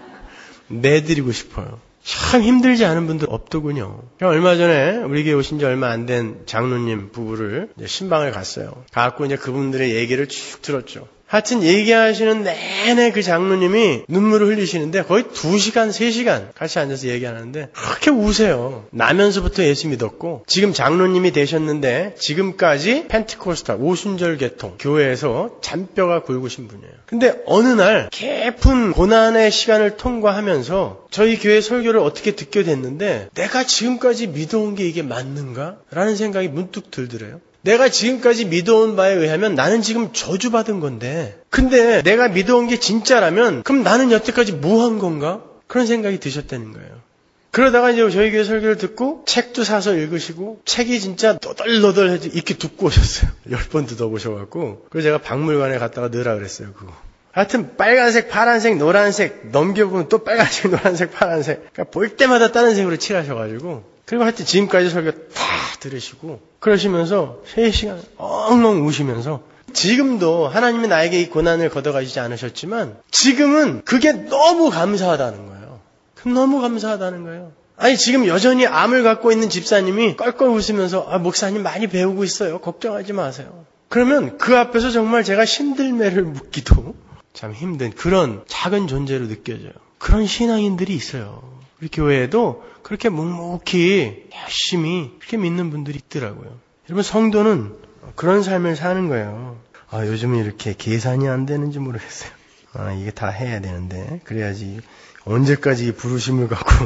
내드리고 싶어요. 참 힘들지 않은 분들 없더군요. 얼마 전에 우리 교회 오신 지 얼마 안 된 장로님 부부를 신방을 갔어요. 가갖고 이제 그분들의 얘기를 쭉 들었죠. 하여튼 얘기하시는 내내 그 장로님이 눈물을 흘리시는데 거의 두 시간, 세 시간 같이 앉아서 얘기하는데 그렇게 우세요. 나면서부터 예수 믿었고 지금 장로님이 되셨는데 지금까지 펜테코스탈, 오순절 계통 교회에서 잔뼈가 굵으신 분이에요. 근데 어느 날 깊은 고난의 시간을 통과하면서 저희 교회 설교를 어떻게 듣게 됐는데 내가 지금까지 믿어온 게 이게 맞는가? 라는 생각이 문득 들더래요. 내가 지금까지 믿어온 바에 의하면 나는 지금 저주받은 건데 근데 내가 믿어온 게 진짜라면 그럼 나는 여태까지 뭐 한 건가? 그런 생각이 드셨다는 거예요. 그러다가 이제 저희 교회 설교를 듣고 책도 사서 읽으시고 책이 진짜 너덜너덜 이렇게 두고 오셨어요. 열 번 뜯어보셔갖고 그래서 제가 박물관에 갔다가 넣으라 그랬어요. 그거. 하여튼 빨간색, 파란색, 노란색 넘겨보면 또 빨간색, 노란색, 파란색 그러니까 볼 때마다 다른 색으로 칠하셔가지고 그리고 하여튼 지금까지 설교 다 들으시고 그러시면서 세 시간 엉엉 우시면서 지금도 하나님이 나에게 이 고난을 걷어가시지 않으셨지만 지금은 그게 너무 감사하다는 거예요. 너무 감사하다는 거예요. 아니 지금 여전히 암을 갖고 있는 집사님이 껄껄 웃으면서 아, 목사님 많이 배우고 있어요. 걱정하지 마세요. 그러면 그 앞에서 정말 제가 신들매를 묻기도 참 힘든 그런 작은 존재로 느껴져요. 그런 신앙인들이 있어요. 우리 교회에도 그렇게 묵묵히 열심히 그렇게 믿는 분들이 있더라고요. 여러분, 성도는 그런 삶을 사는 거예요. 아, 요즘은 이렇게 계산이 안 되는지 모르겠어요. 아, 이게 다 해야 되는데, 그래야지 언제까지 부르심을 갖고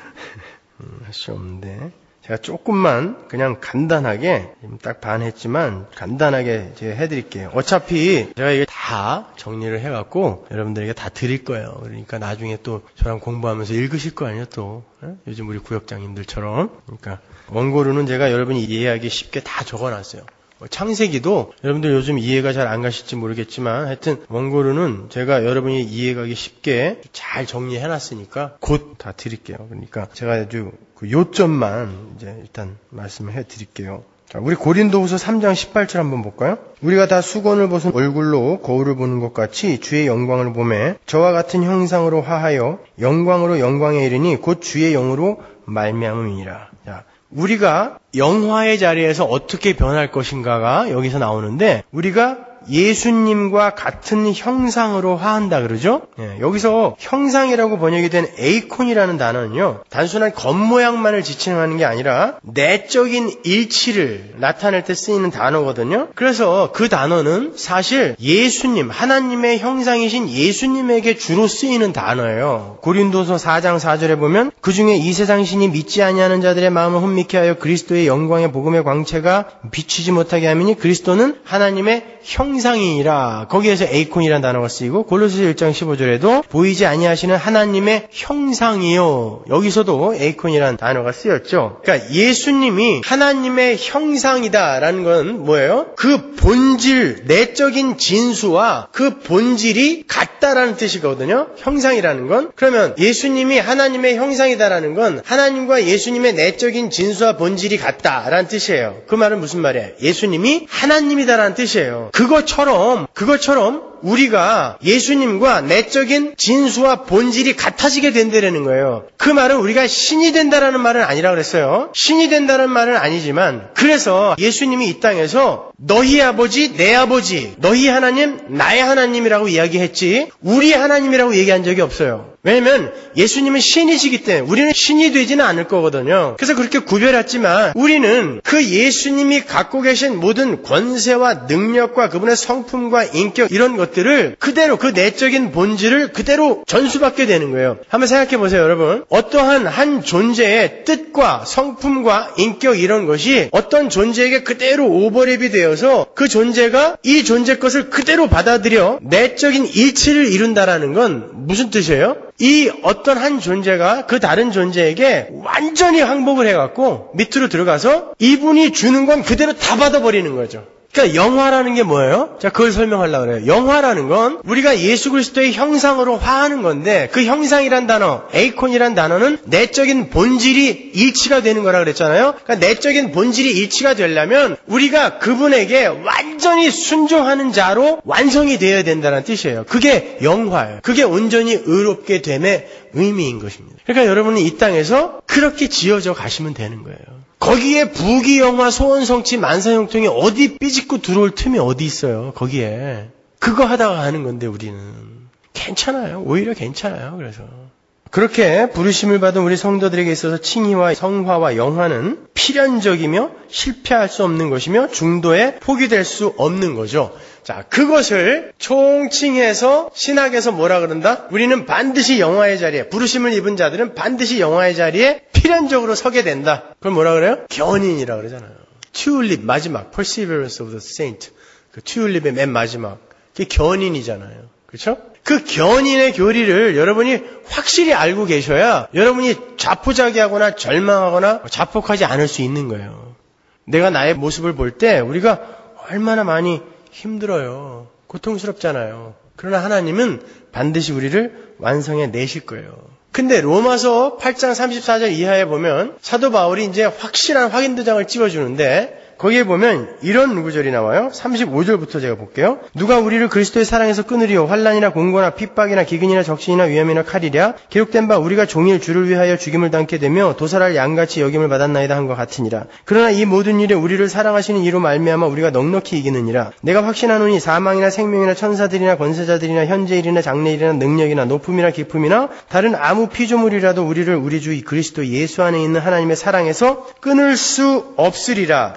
음, 할 수 없는데, 제가 조금만 그냥 간단하게, 딱 반 했지만 간단하게 제가 해드릴게요. 어차피 제가 이게 다 정리를 해갖고 여러분들에게 다 드릴 거예요. 그러니까 나중에 또 저랑 공부하면서 읽으실 거 아니에요, 또. 에? 요즘 우리 구역장님들처럼. 그러니까 원고로는 제가 여러분이 이해하기 쉽게 다 적어놨어요. 창세기도 여러분들 요즘 이해가 잘 안 가실지 모르겠지만 하여튼 원고로는 제가 여러분이 이해가기 쉽게 잘 정리해놨으니까 곧 다 드릴게요. 그러니까 제가 아주 그 요점만 이제 일단 말씀을 해드릴게요. 자, 우리 고린도후서 삼 장 십팔 절 한번 볼까요? 우리가 다 수건을 벗은 얼굴로 거울을 보는 것 같이 주의 영광을 보매 저와 같은 형상으로 화하여 영광으로 영광에 이르니 곧 주의 영으로 말미암음이니라. 자, 우리가 영화의 자리에서 어떻게 변할 것인가가 여기서 나오는데 우리가 예수님과 같은 형상으로 화한다 그러죠? 예, 여기서 형상이라고 번역이 된 에이콘이라는 단어는요, 단순한 겉모양만을 지칭하는 게 아니라 내적인 일치를 나타낼 때 쓰이는 단어거든요. 그래서 그 단어는 사실 예수님, 하나님의 형상이신 예수님에게 주로 쓰이는 단어예요. 고린도서 사 장 사 절에 보면 그 중에 이 세상 신이 믿지 아니하는 자들의 마음을 혼미케 하여 그리스도의 영광의 복음의 광채가 비치지 못하게 하미니 그리스도는 하나님의 형상이니라. 거기에서 에이콘이라는 단어가 쓰이고 골로새서 일 장 십오 절에도 보이지 아니하시는 하나님의 형상이요. 여기서도 에이콘이라는 단어가 쓰였죠. 그러니까 예수님이 하나님의 형상이다라는 건 뭐예요? 그 본질, 내적인 진수와 그 본질이 같다라는 뜻이거든요. 형상이라는 건. 그러면 예수님이 하나님의 형상이다라는 건 하나님과 예수님의 내적인 진수와 본질이 같다라는 뜻이에요. 그 말은 무슨 말이에요? 예수님이 하나님이다라는 뜻이에요. 그것처럼 그것처럼 우리가 예수님과 내적인 진수와 본질이 같아지게 된다는 거예요. 그 말은 우리가 신이 된다라는 말은 아니라 그랬어요. 신이 된다는 말은 아니지만 그래서 예수님이 이 땅에서 너희 아버지, 내 아버지, 너희 하나님, 나의 하나님이라고 이야기했지 우리 하나님이라고 얘기한 적이 없어요. 왜냐면 예수님은 신이시기 때문에 우리는 신이 되지는 않을 거거든요. 그래서 그렇게 구별했지만 우리는 그 예수님이 갖고 계신 모든 권세와 능력과 그분의 성품과 인격 이런 것들을 그대로 그 내적인 본질을 그대로 전수받게 되는 거예요. 한번 생각해 보세요, 여러분. 어떠한 한 존재의 뜻과 성품과 인격 이런 것이 어떤 존재에게 그대로 오버랩이 되어서 그 존재가 이 존재 것을 그대로 받아들여 내적인 일치를 이룬다라는 건 무슨 뜻이에요? 이 어떤 한 존재가 그 다른 존재에게 완전히 항복을 해갖고 밑으로 들어가서 이분이 주는 건 그대로 다 받아버리는 거죠. 그러니까 영화라는 게 뭐예요? 자, 그걸 설명하려고 그래요. 영화라는 건 우리가 예수 그리스도의 형상으로 화하는 건데 그 형상이란 단어, 에이콘이란 단어는 내적인 본질이 일치가 되는 거라 그랬잖아요. 그러니까 내적인 본질이 일치가 되려면 우리가 그분에게 완전히 순종하는 자로 완성이 되어야 된다는 뜻이에요. 그게 영화예요. 그게 온전히 의롭게 됨의 의미인 것입니다. 그러니까 여러분은 이 땅에서 그렇게 지어져 가시면 되는 거예요. 거기에 부귀영화, 소원성취, 만사형통이 어디 삐짓고 들어올 틈이 어디 있어요. 거기에. 그거 하다가 하는 건데 우리는. 괜찮아요. 오히려 괜찮아요. 그래서. 그렇게 부르심을 받은 우리 성도들에게 있어서 칭의와 성화와 영화는 필연적이며 실패할 수 없는 것이며 중도에 포기될 수 없는 거죠. 자, 그것을 총칭해서 신학에서 뭐라 그런다? 우리는 반드시 영화의 자리에, 부르심을 입은 자들은 반드시 영화의 자리에 필연적으로 서게 된다. 그걸 뭐라 그래요? 견인이라 그러잖아요. 튤립 마지막, Perseverance of the Saint. 그 튤립의 맨 마지막. 그게 견인이잖아요. 그렇죠? 그 견인의 교리를 여러분이 확실히 알고 계셔야 여러분이 자포자기하거나 절망하거나 자폭하지 않을 수 있는 거예요. 내가 나의 모습을 볼 때 우리가 얼마나 많이 힘들어요. 고통스럽잖아요. 그러나 하나님은 반드시 우리를 완성해 내실 거예요. 근데 로마서 팔 장 삼십사 절 이하에 보면 사도 바울이 이제 확실한 확인 도장을 찍어주는데 거기에 보면 이런 구절이 나와요. 삼십오 절부터 제가 볼게요. 누가 우리를 그리스도의 사랑에서 끊으리요? 환난이나 공고나 핍박이나 기근이나 적신이나 위험이나 칼이랴. 기록된 바 우리가 종일 주를 위하여 죽임을 당게 되며 도살할 양같이 여김을 받았나이다 한 것 같으니라. 그러나 이 모든 일에 우리를 사랑하시는 이로 말미암아 우리가 넉넉히 이기느니라. 내가 확신하노니 사망이나 생명이나 천사들이나 권세자들이나 현재일이나 장래일이나 능력이나 높음이나 깊음이나 다른 아무 피조물이라도 우리를 우리 주 그리스도 예수 안에 있는 하나님의 사랑에서 끊을 수 없으리라.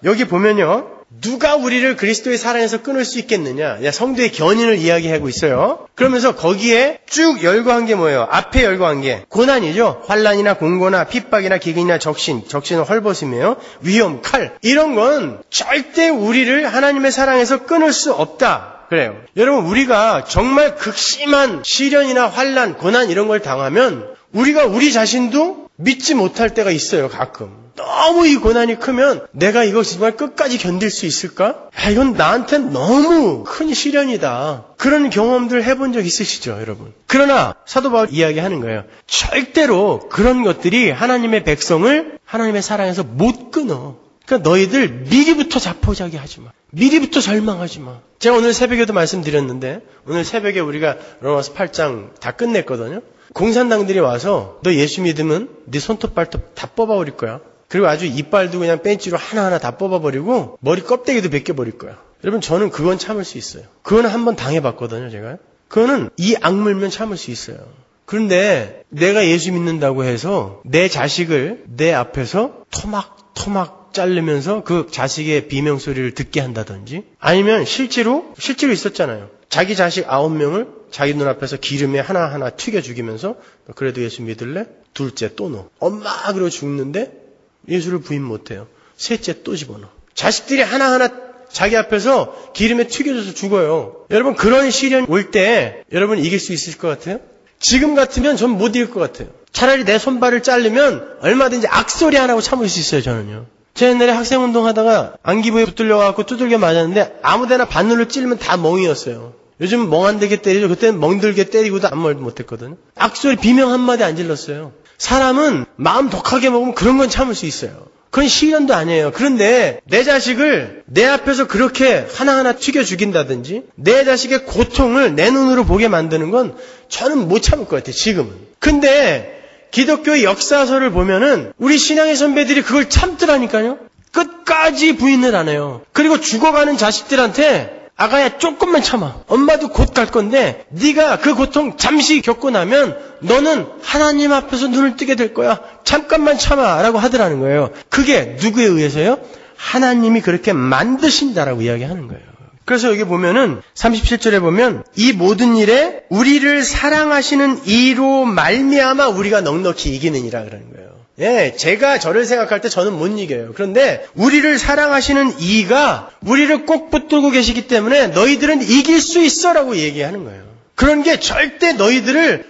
여기 보면요. 누가 우리를 그리스도의 사랑에서 끊을 수 있겠느냐? 성도의 견인을 이야기하고 있어요. 그러면서 거기에 쭉 열거한 게 뭐예요? 앞에 열거한 게 고난이죠. 환난이나 공고나 핍박이나 기근이나 적신, 적신은 헐벗음이에요. 위험, 칼 이런 건 절대 우리를 하나님의 사랑에서 끊을 수 없다. 그래요. 여러분 우리가 정말 극심한 시련이나 환난, 고난 이런 걸 당하면 우리가 우리 자신도 믿지 못할 때가 있어요. 가끔. 너무 이 고난이 크면 내가 이거 정말 끝까지 견딜 수 있을까? 야, 이건 나한테는 너무 큰 시련이다. 그런 경험들 해본 적 있으시죠, 여러분? 그러나 사도 바울 이야기하는 거예요. 절대로 그런 것들이 하나님의 백성을 하나님의 사랑에서 못 끊어. 그러니까 너희들 미리부터 자포자기 하지 마. 미리부터 절망하지 마. 제가 오늘 새벽에도 말씀드렸는데 오늘 새벽에 우리가 로마서 팔 장 다 끝냈거든요. 공산당들이 와서 너 예수 믿으면 네 손톱 발톱 다 뽑아버릴 거야. 그리고 아주 이빨도 그냥 벤치로 하나하나 다 뽑아버리고 머리 껍데기도 벗겨버릴 거야. 여러분 저는 그건 참을 수 있어요. 그거는 한번 당해봤거든요. 제가. 그거는 이 악물면 참을 수 있어요. 그런데 내가 예수 믿는다고 해서 내 자식을 내 앞에서 토막토막 자르면서 그 자식의 비명소리를 듣게 한다든지 아니면 실제로 실제로 있었잖아요. 자기 자식 아홉 명을 자기 눈앞에서 기름에 하나하나 튀겨 죽이면서 그래도 예수 믿을래? 둘째 또 넣어. 엄마 그러고 죽는데 예수를 부인 못해요. 셋째 또 집어넣어. 자식들이 하나하나 자기 앞에서 기름에 튀겨져서 죽어요. 여러분 그런 시련 올 때 여러분 이길 수 있을 것 같아요? 지금 같으면 전 못 이길 것 같아요. 차라리 내 손발을 자르면 얼마든지 악소리 안 하고 참을 수 있어요. 저는요. 제 옛날에 학생운동 하다가 안기부에 붙들려갖고 두들겨 맞았는데 아무데나 바늘로 찌르면 다 멍이었어요. 요즘은 멍 안 되게 때리죠. 그때는 멍들게 때리고도 아무 말도 못했거든요. 악소리 비명 한마디 안 질렀어요. 사람은 마음 독하게 먹으면 그런 건 참을 수 있어요. 그건 시련도 아니에요. 그런데 내 자식을 내 앞에서 그렇게 하나하나 튀겨 죽인다든지 내 자식의 고통을 내 눈으로 보게 만드는 건 저는 못 참을 것 같아요. 지금은. 근데 기독교의 역사서를 보면은 우리 신앙의 선배들이 그걸 참더라니까요. 끝까지 부인을 안 해요. 그리고 죽어가는 자식들한테 아가야 조금만 참아. 엄마도 곧 갈 건데 네가 그 고통 잠시 겪고 나면 너는 하나님 앞에서 눈을 뜨게 될 거야. 잠깐만 참아 라고 하더라는 거예요. 그게 누구에 의해서요? 하나님이 그렇게 만드신다라고 이야기하는 거예요. 그래서 여기 보면은 삼십칠 절에 보면 이 모든 일에 우리를 사랑하시는 이로 말미암아 우리가 넉넉히 이기느니라 그러는 거예요. 예, 제가 저를 생각할 때 저는 못 이겨요. 그런데 우리를 사랑하시는 이가 우리를 꼭 붙들고 계시기 때문에 너희들은 이길 수 있어라고 얘기하는 거예요. 그런 게 절대 너희들을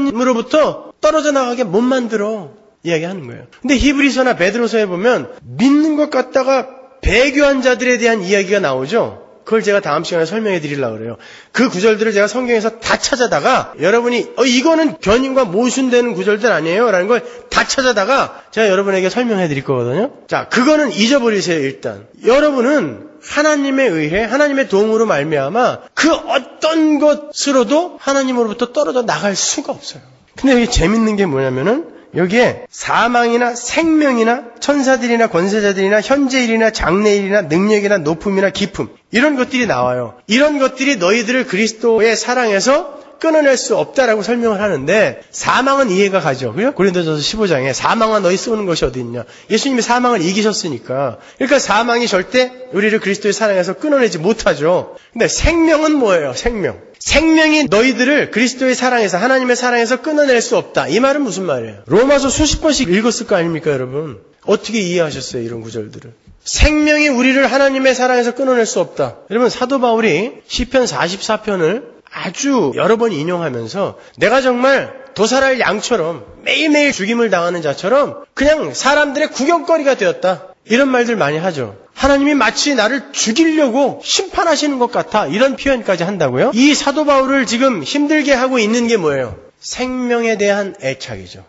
하나님으로부터 떨어져 나가게 못 만들어 이야기하는 거예요. 근데 히브리서나 베드로서에 보면 믿는 것 같다가 배교한 자들에 대한 이야기가 나오죠. 그걸 제가 다음 시간에 설명해 드리려고 그래요. 그 구절들을 제가 성경에서 다 찾아다가 여러분이 어 이거는 견인과 모순되는 구절들 아니에요? 라는 걸 다 찾아다가 제가 여러분에게 설명해 드릴 거거든요. 자, 그거는 잊어버리세요. 일단. 여러분은 하나님에 의해 하나님의 도움으로 말미암아 그 어떤 것으로도 하나님으로부터 떨어져 나갈 수가 없어요. 근데 여기 재밌는 게 뭐냐면은 여기에 사망이나 생명이나 천사들이나 권세자들이나 현재일이나 장래일이나 능력이나 높음이나 깊음 이런 것들이 나와요. 이런 것들이 너희들을 그리스도의 사랑에서 끊어낼 수 없다라고 설명을 하는데 사망은 이해가 가죠. 그래요? 고린도전서 십오 장에 사망아 너희 쏘는 것이 어디 있냐. 예수님이 사망을 이기셨으니까. 그러니까 사망이 절대 우리를 그리스도의 사랑에서 끊어내지 못하죠. 근데 생명은 뭐예요? 생명. 생명이 너희들을 그리스도의 사랑에서 하나님의 사랑에서 끊어낼 수 없다. 이 말은 무슨 말이에요? 로마서 수십 번씩 읽었을 거 아닙니까 여러분? 어떻게 이해하셨어요? 이런 구절들을. 생명이 우리를 하나님의 사랑에서 끊어낼 수 없다. 여러분 사도 바울이 시편 사십사 편을 아주 여러 번 인용하면서 내가 정말 도살할 양처럼 매일매일 죽임을 당하는 자처럼 그냥 사람들의 구경거리가 되었다. 이런 말들 많이 하죠. 하나님이 마치 나를 죽이려고 심판하시는 것 같아. 이런 표현까지 한다고요? 이 사도 바울을 지금 힘들게 하고 있는 게 뭐예요? 생명에 대한 애착이죠.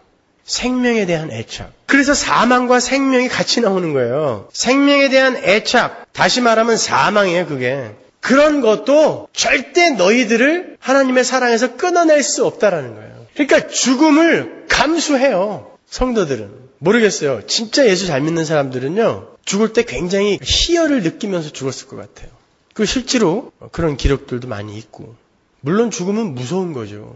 생명에 대한 애착. 그래서 사망과 생명이 같이 나오는 거예요. 생명에 대한 애착. 다시 말하면 사망이에요, 그게. 그런 것도 절대 너희들을 하나님의 사랑에서 끊어낼 수 없다라는 거예요. 그러니까 죽음을 감수해요. 성도들은. 모르겠어요. 진짜 예수 잘 믿는 사람들은요. 죽을 때 굉장히 희열을 느끼면서 죽었을 것 같아요. 그 실제로 그런 기록들도 많이 있고. 물론 죽음은 무서운 거죠.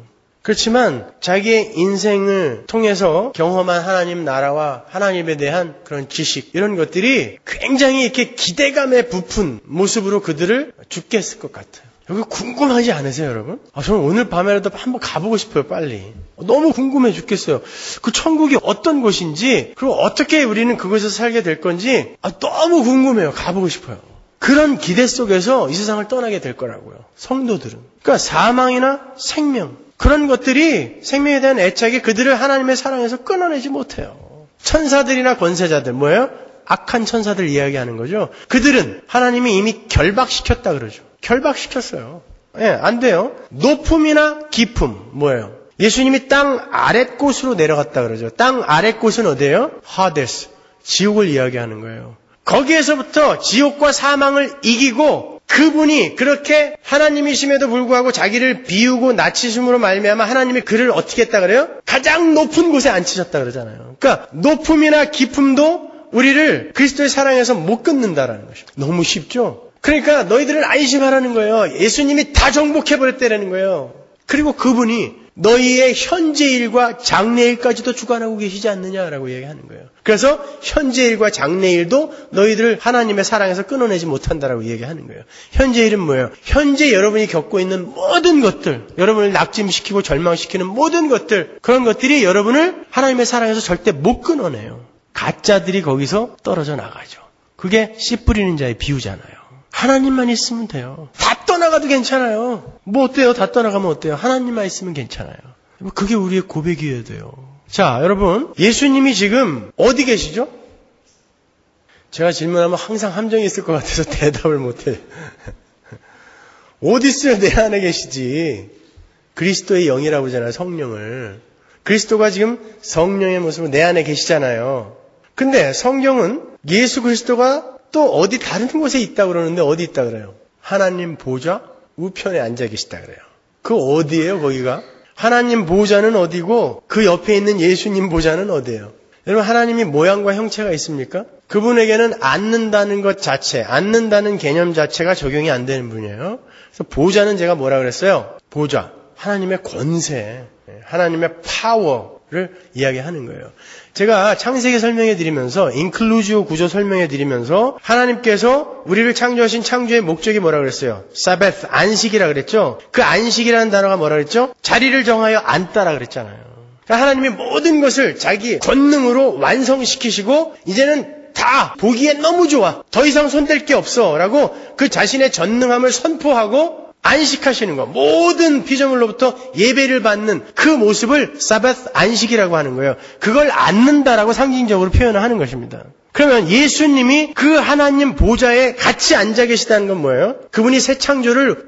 그렇지만 자기의 인생을 통해서 경험한 하나님 나라와 하나님에 대한 그런 지식, 이런 것들이 굉장히 이렇게 기대감에 부푼 모습으로 그들을 죽게 했을 것 같아요. 여기 궁금하지 않으세요, 여러분? 아, 저는 오늘 밤에라도 한번 가보고 싶어요, 빨리. 너무 궁금해 죽겠어요. 그 천국이 어떤 곳인지, 그리고 어떻게 우리는 그곳에서 살게 될 건지, 아, 너무 궁금해요. 가보고 싶어요. 그런 기대 속에서 이 세상을 떠나게 될 거라고요. 성도들은. 그러니까 사망이나 생명, 그런 것들이 생명에 대한 애착이 그들을 하나님의 사랑에서 끊어내지 못해요. 천사들이나 권세자들, 뭐예요? 악한 천사들 이야기하는 거죠. 그들은 하나님이 이미 결박시켰다 그러죠. 결박시켰어요. 예, 안 돼요. 높음이나 깊음, 뭐예요? 예수님이 땅 아랫곳으로 내려갔다 그러죠. 땅 아랫곳은 어디예요? 하데스, 지옥을 이야기하는 거예요. 거기에서부터 지옥과 사망을 이기고 그분이 그렇게 하나님이심에도 불구하고 자기를 비우고 낮추심으로 말미암아 하나님이 그를 어떻게 했다 그래요? 가장 높은 곳에 앉히셨다 그러잖아요. 그러니까 높음이나 깊음도 우리를 그리스도의 사랑에서 못 끊는다라는 것이죠. 너무 쉽죠? 그러니까 너희들은 안심하라는 거예요. 예수님이 다 정복해버렸다라는 거예요. 그리고 그분이 너희의 현재일과 장래일까지도 주관하고 계시지 않느냐라고 얘기하는 거예요. 그래서 현재일과 장래일도 너희들을 하나님의 사랑에서 끊어내지 못한다라고 얘기하는 거예요. 현재일은 뭐예요? 현재 여러분이 겪고 있는 모든 것들, 여러분을 낙심시키고 절망시키는 모든 것들, 그런 것들이 여러분을 하나님의 사랑에서 절대 못 끊어내요. 가짜들이 거기서 떨어져 나가죠. 그게 씨 뿌리는 자의 비유잖아요. 하나님만 있으면 돼요. 다 떠나가도 괜찮아요. 뭐 어때요? 다 떠나가면 어때요? 하나님만 있으면 괜찮아요. 그게 우리의 고백이어야 돼요. 자, 여러분, 예수님이 지금 어디 계시죠? 제가 질문하면 항상 함정이 있을 것 같아서 대답을 못해요. 어디 있어요? 내 안에 계시지. 그리스도의 영이라고 하잖아요. 성령을. 그리스도가 지금 성령의 모습으로 내 안에 계시잖아요. 근데 성경은 예수 그리스도가 또 어디 다른 곳에 있다고 그러는데 어디 있다 그래요? 하나님 보좌 우편에 앉아 계시다 그래요. 그 어디예요, 거기가? 하나님 보좌는 어디고 그 옆에 있는 예수님 보좌는 어디예요? 여러분, 하나님이 모양과 형체가 있습니까? 그분에게는 앉는다는 것 자체, 앉는다는 개념 자체가 적용이 안 되는 분이에요. 그래서 보좌는 제가 뭐라 그랬어요? 보좌, 하나님의 권세, 하나님의 파워를 이야기하는 거예요. 제가 창세기 설명해 드리면서 인클루지오 구조 설명해 드리면서 하나님께서 우리를 창조하신 창조의 목적이 뭐라 그랬어요? 사베스, 안식이라 그랬죠? 그 안식이라는 단어가 뭐라 그랬죠? 자리를 정하여 앉다라 그랬잖아요. 그러니까 하나님이 모든 것을 자기 권능으로 완성시키시고 이제는 다 보기에 너무 좋아. 더 이상 손댈 게 없어. 라고 그 자신의 전능함을 선포하고 안식하시는 것, 모든 피조물로부터 예배를 받는 그 모습을 사바스 안식이라고 하는 거예요. 그걸 앉는다라고 상징적으로 표현을 하는 것입니다. 그러면 예수님이 그 하나님 보좌에 같이 앉아 계시다는 건 뭐예요? 그분이 새 창조를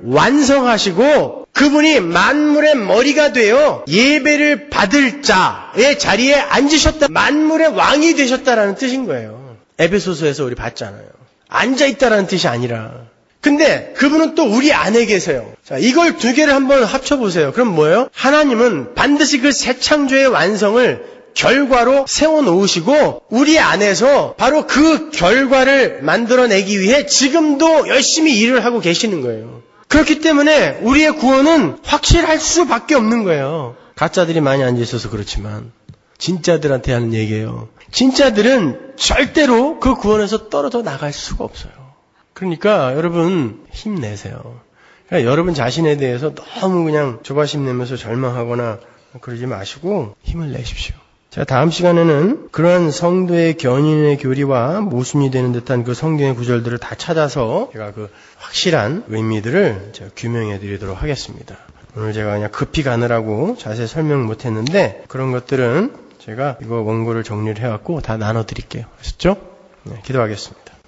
완성하시고 그분이 만물의 머리가 되어 예배를 받을 자의 자리에 앉으셨다. 만물의 왕이 되셨다라는 뜻인 거예요. 에베소서에서 우리 봤잖아요. 앉아있다라는 뜻이 아니라. 근데 그분은 또 우리 안에 계세요. 자, 이걸 두 개를 한번 합쳐보세요. 그럼 뭐예요? 하나님은 반드시 그 새 창조의 완성을 결과로 세워놓으시고 우리 안에서 바로 그 결과를 만들어내기 위해 지금도 열심히 일을 하고 계시는 거예요. 그렇기 때문에 우리의 구원은 확실할 수밖에 없는 거예요. 가짜들이 많이 앉아있어서 그렇지만 진짜들한테 하는 얘기예요. 진짜들은 절대로 그 구원에서 떨어져 나갈 수가 없어요. 그러니까 여러분 힘내세요. 그러니까 여러분 자신에 대해서 너무 그냥 조바심 내면서 절망하거나 그러지 마시고 힘을 내십시오. 자, 다음 시간에는 그러한 성도의 견인의 교리와 모순이 되는 듯한 그 성경의 구절들을 다 찾아서 제가 그 확실한 의미들을 제가 규명해 드리도록 하겠습니다. 오늘 제가 그냥 급히 가느라고 자세히 설명 못 했는데 그런 것들은 제가 이거 원고를 정리를 해갖고 다 나눠 드릴게요. 아셨죠? 네, 기도하겠습니다.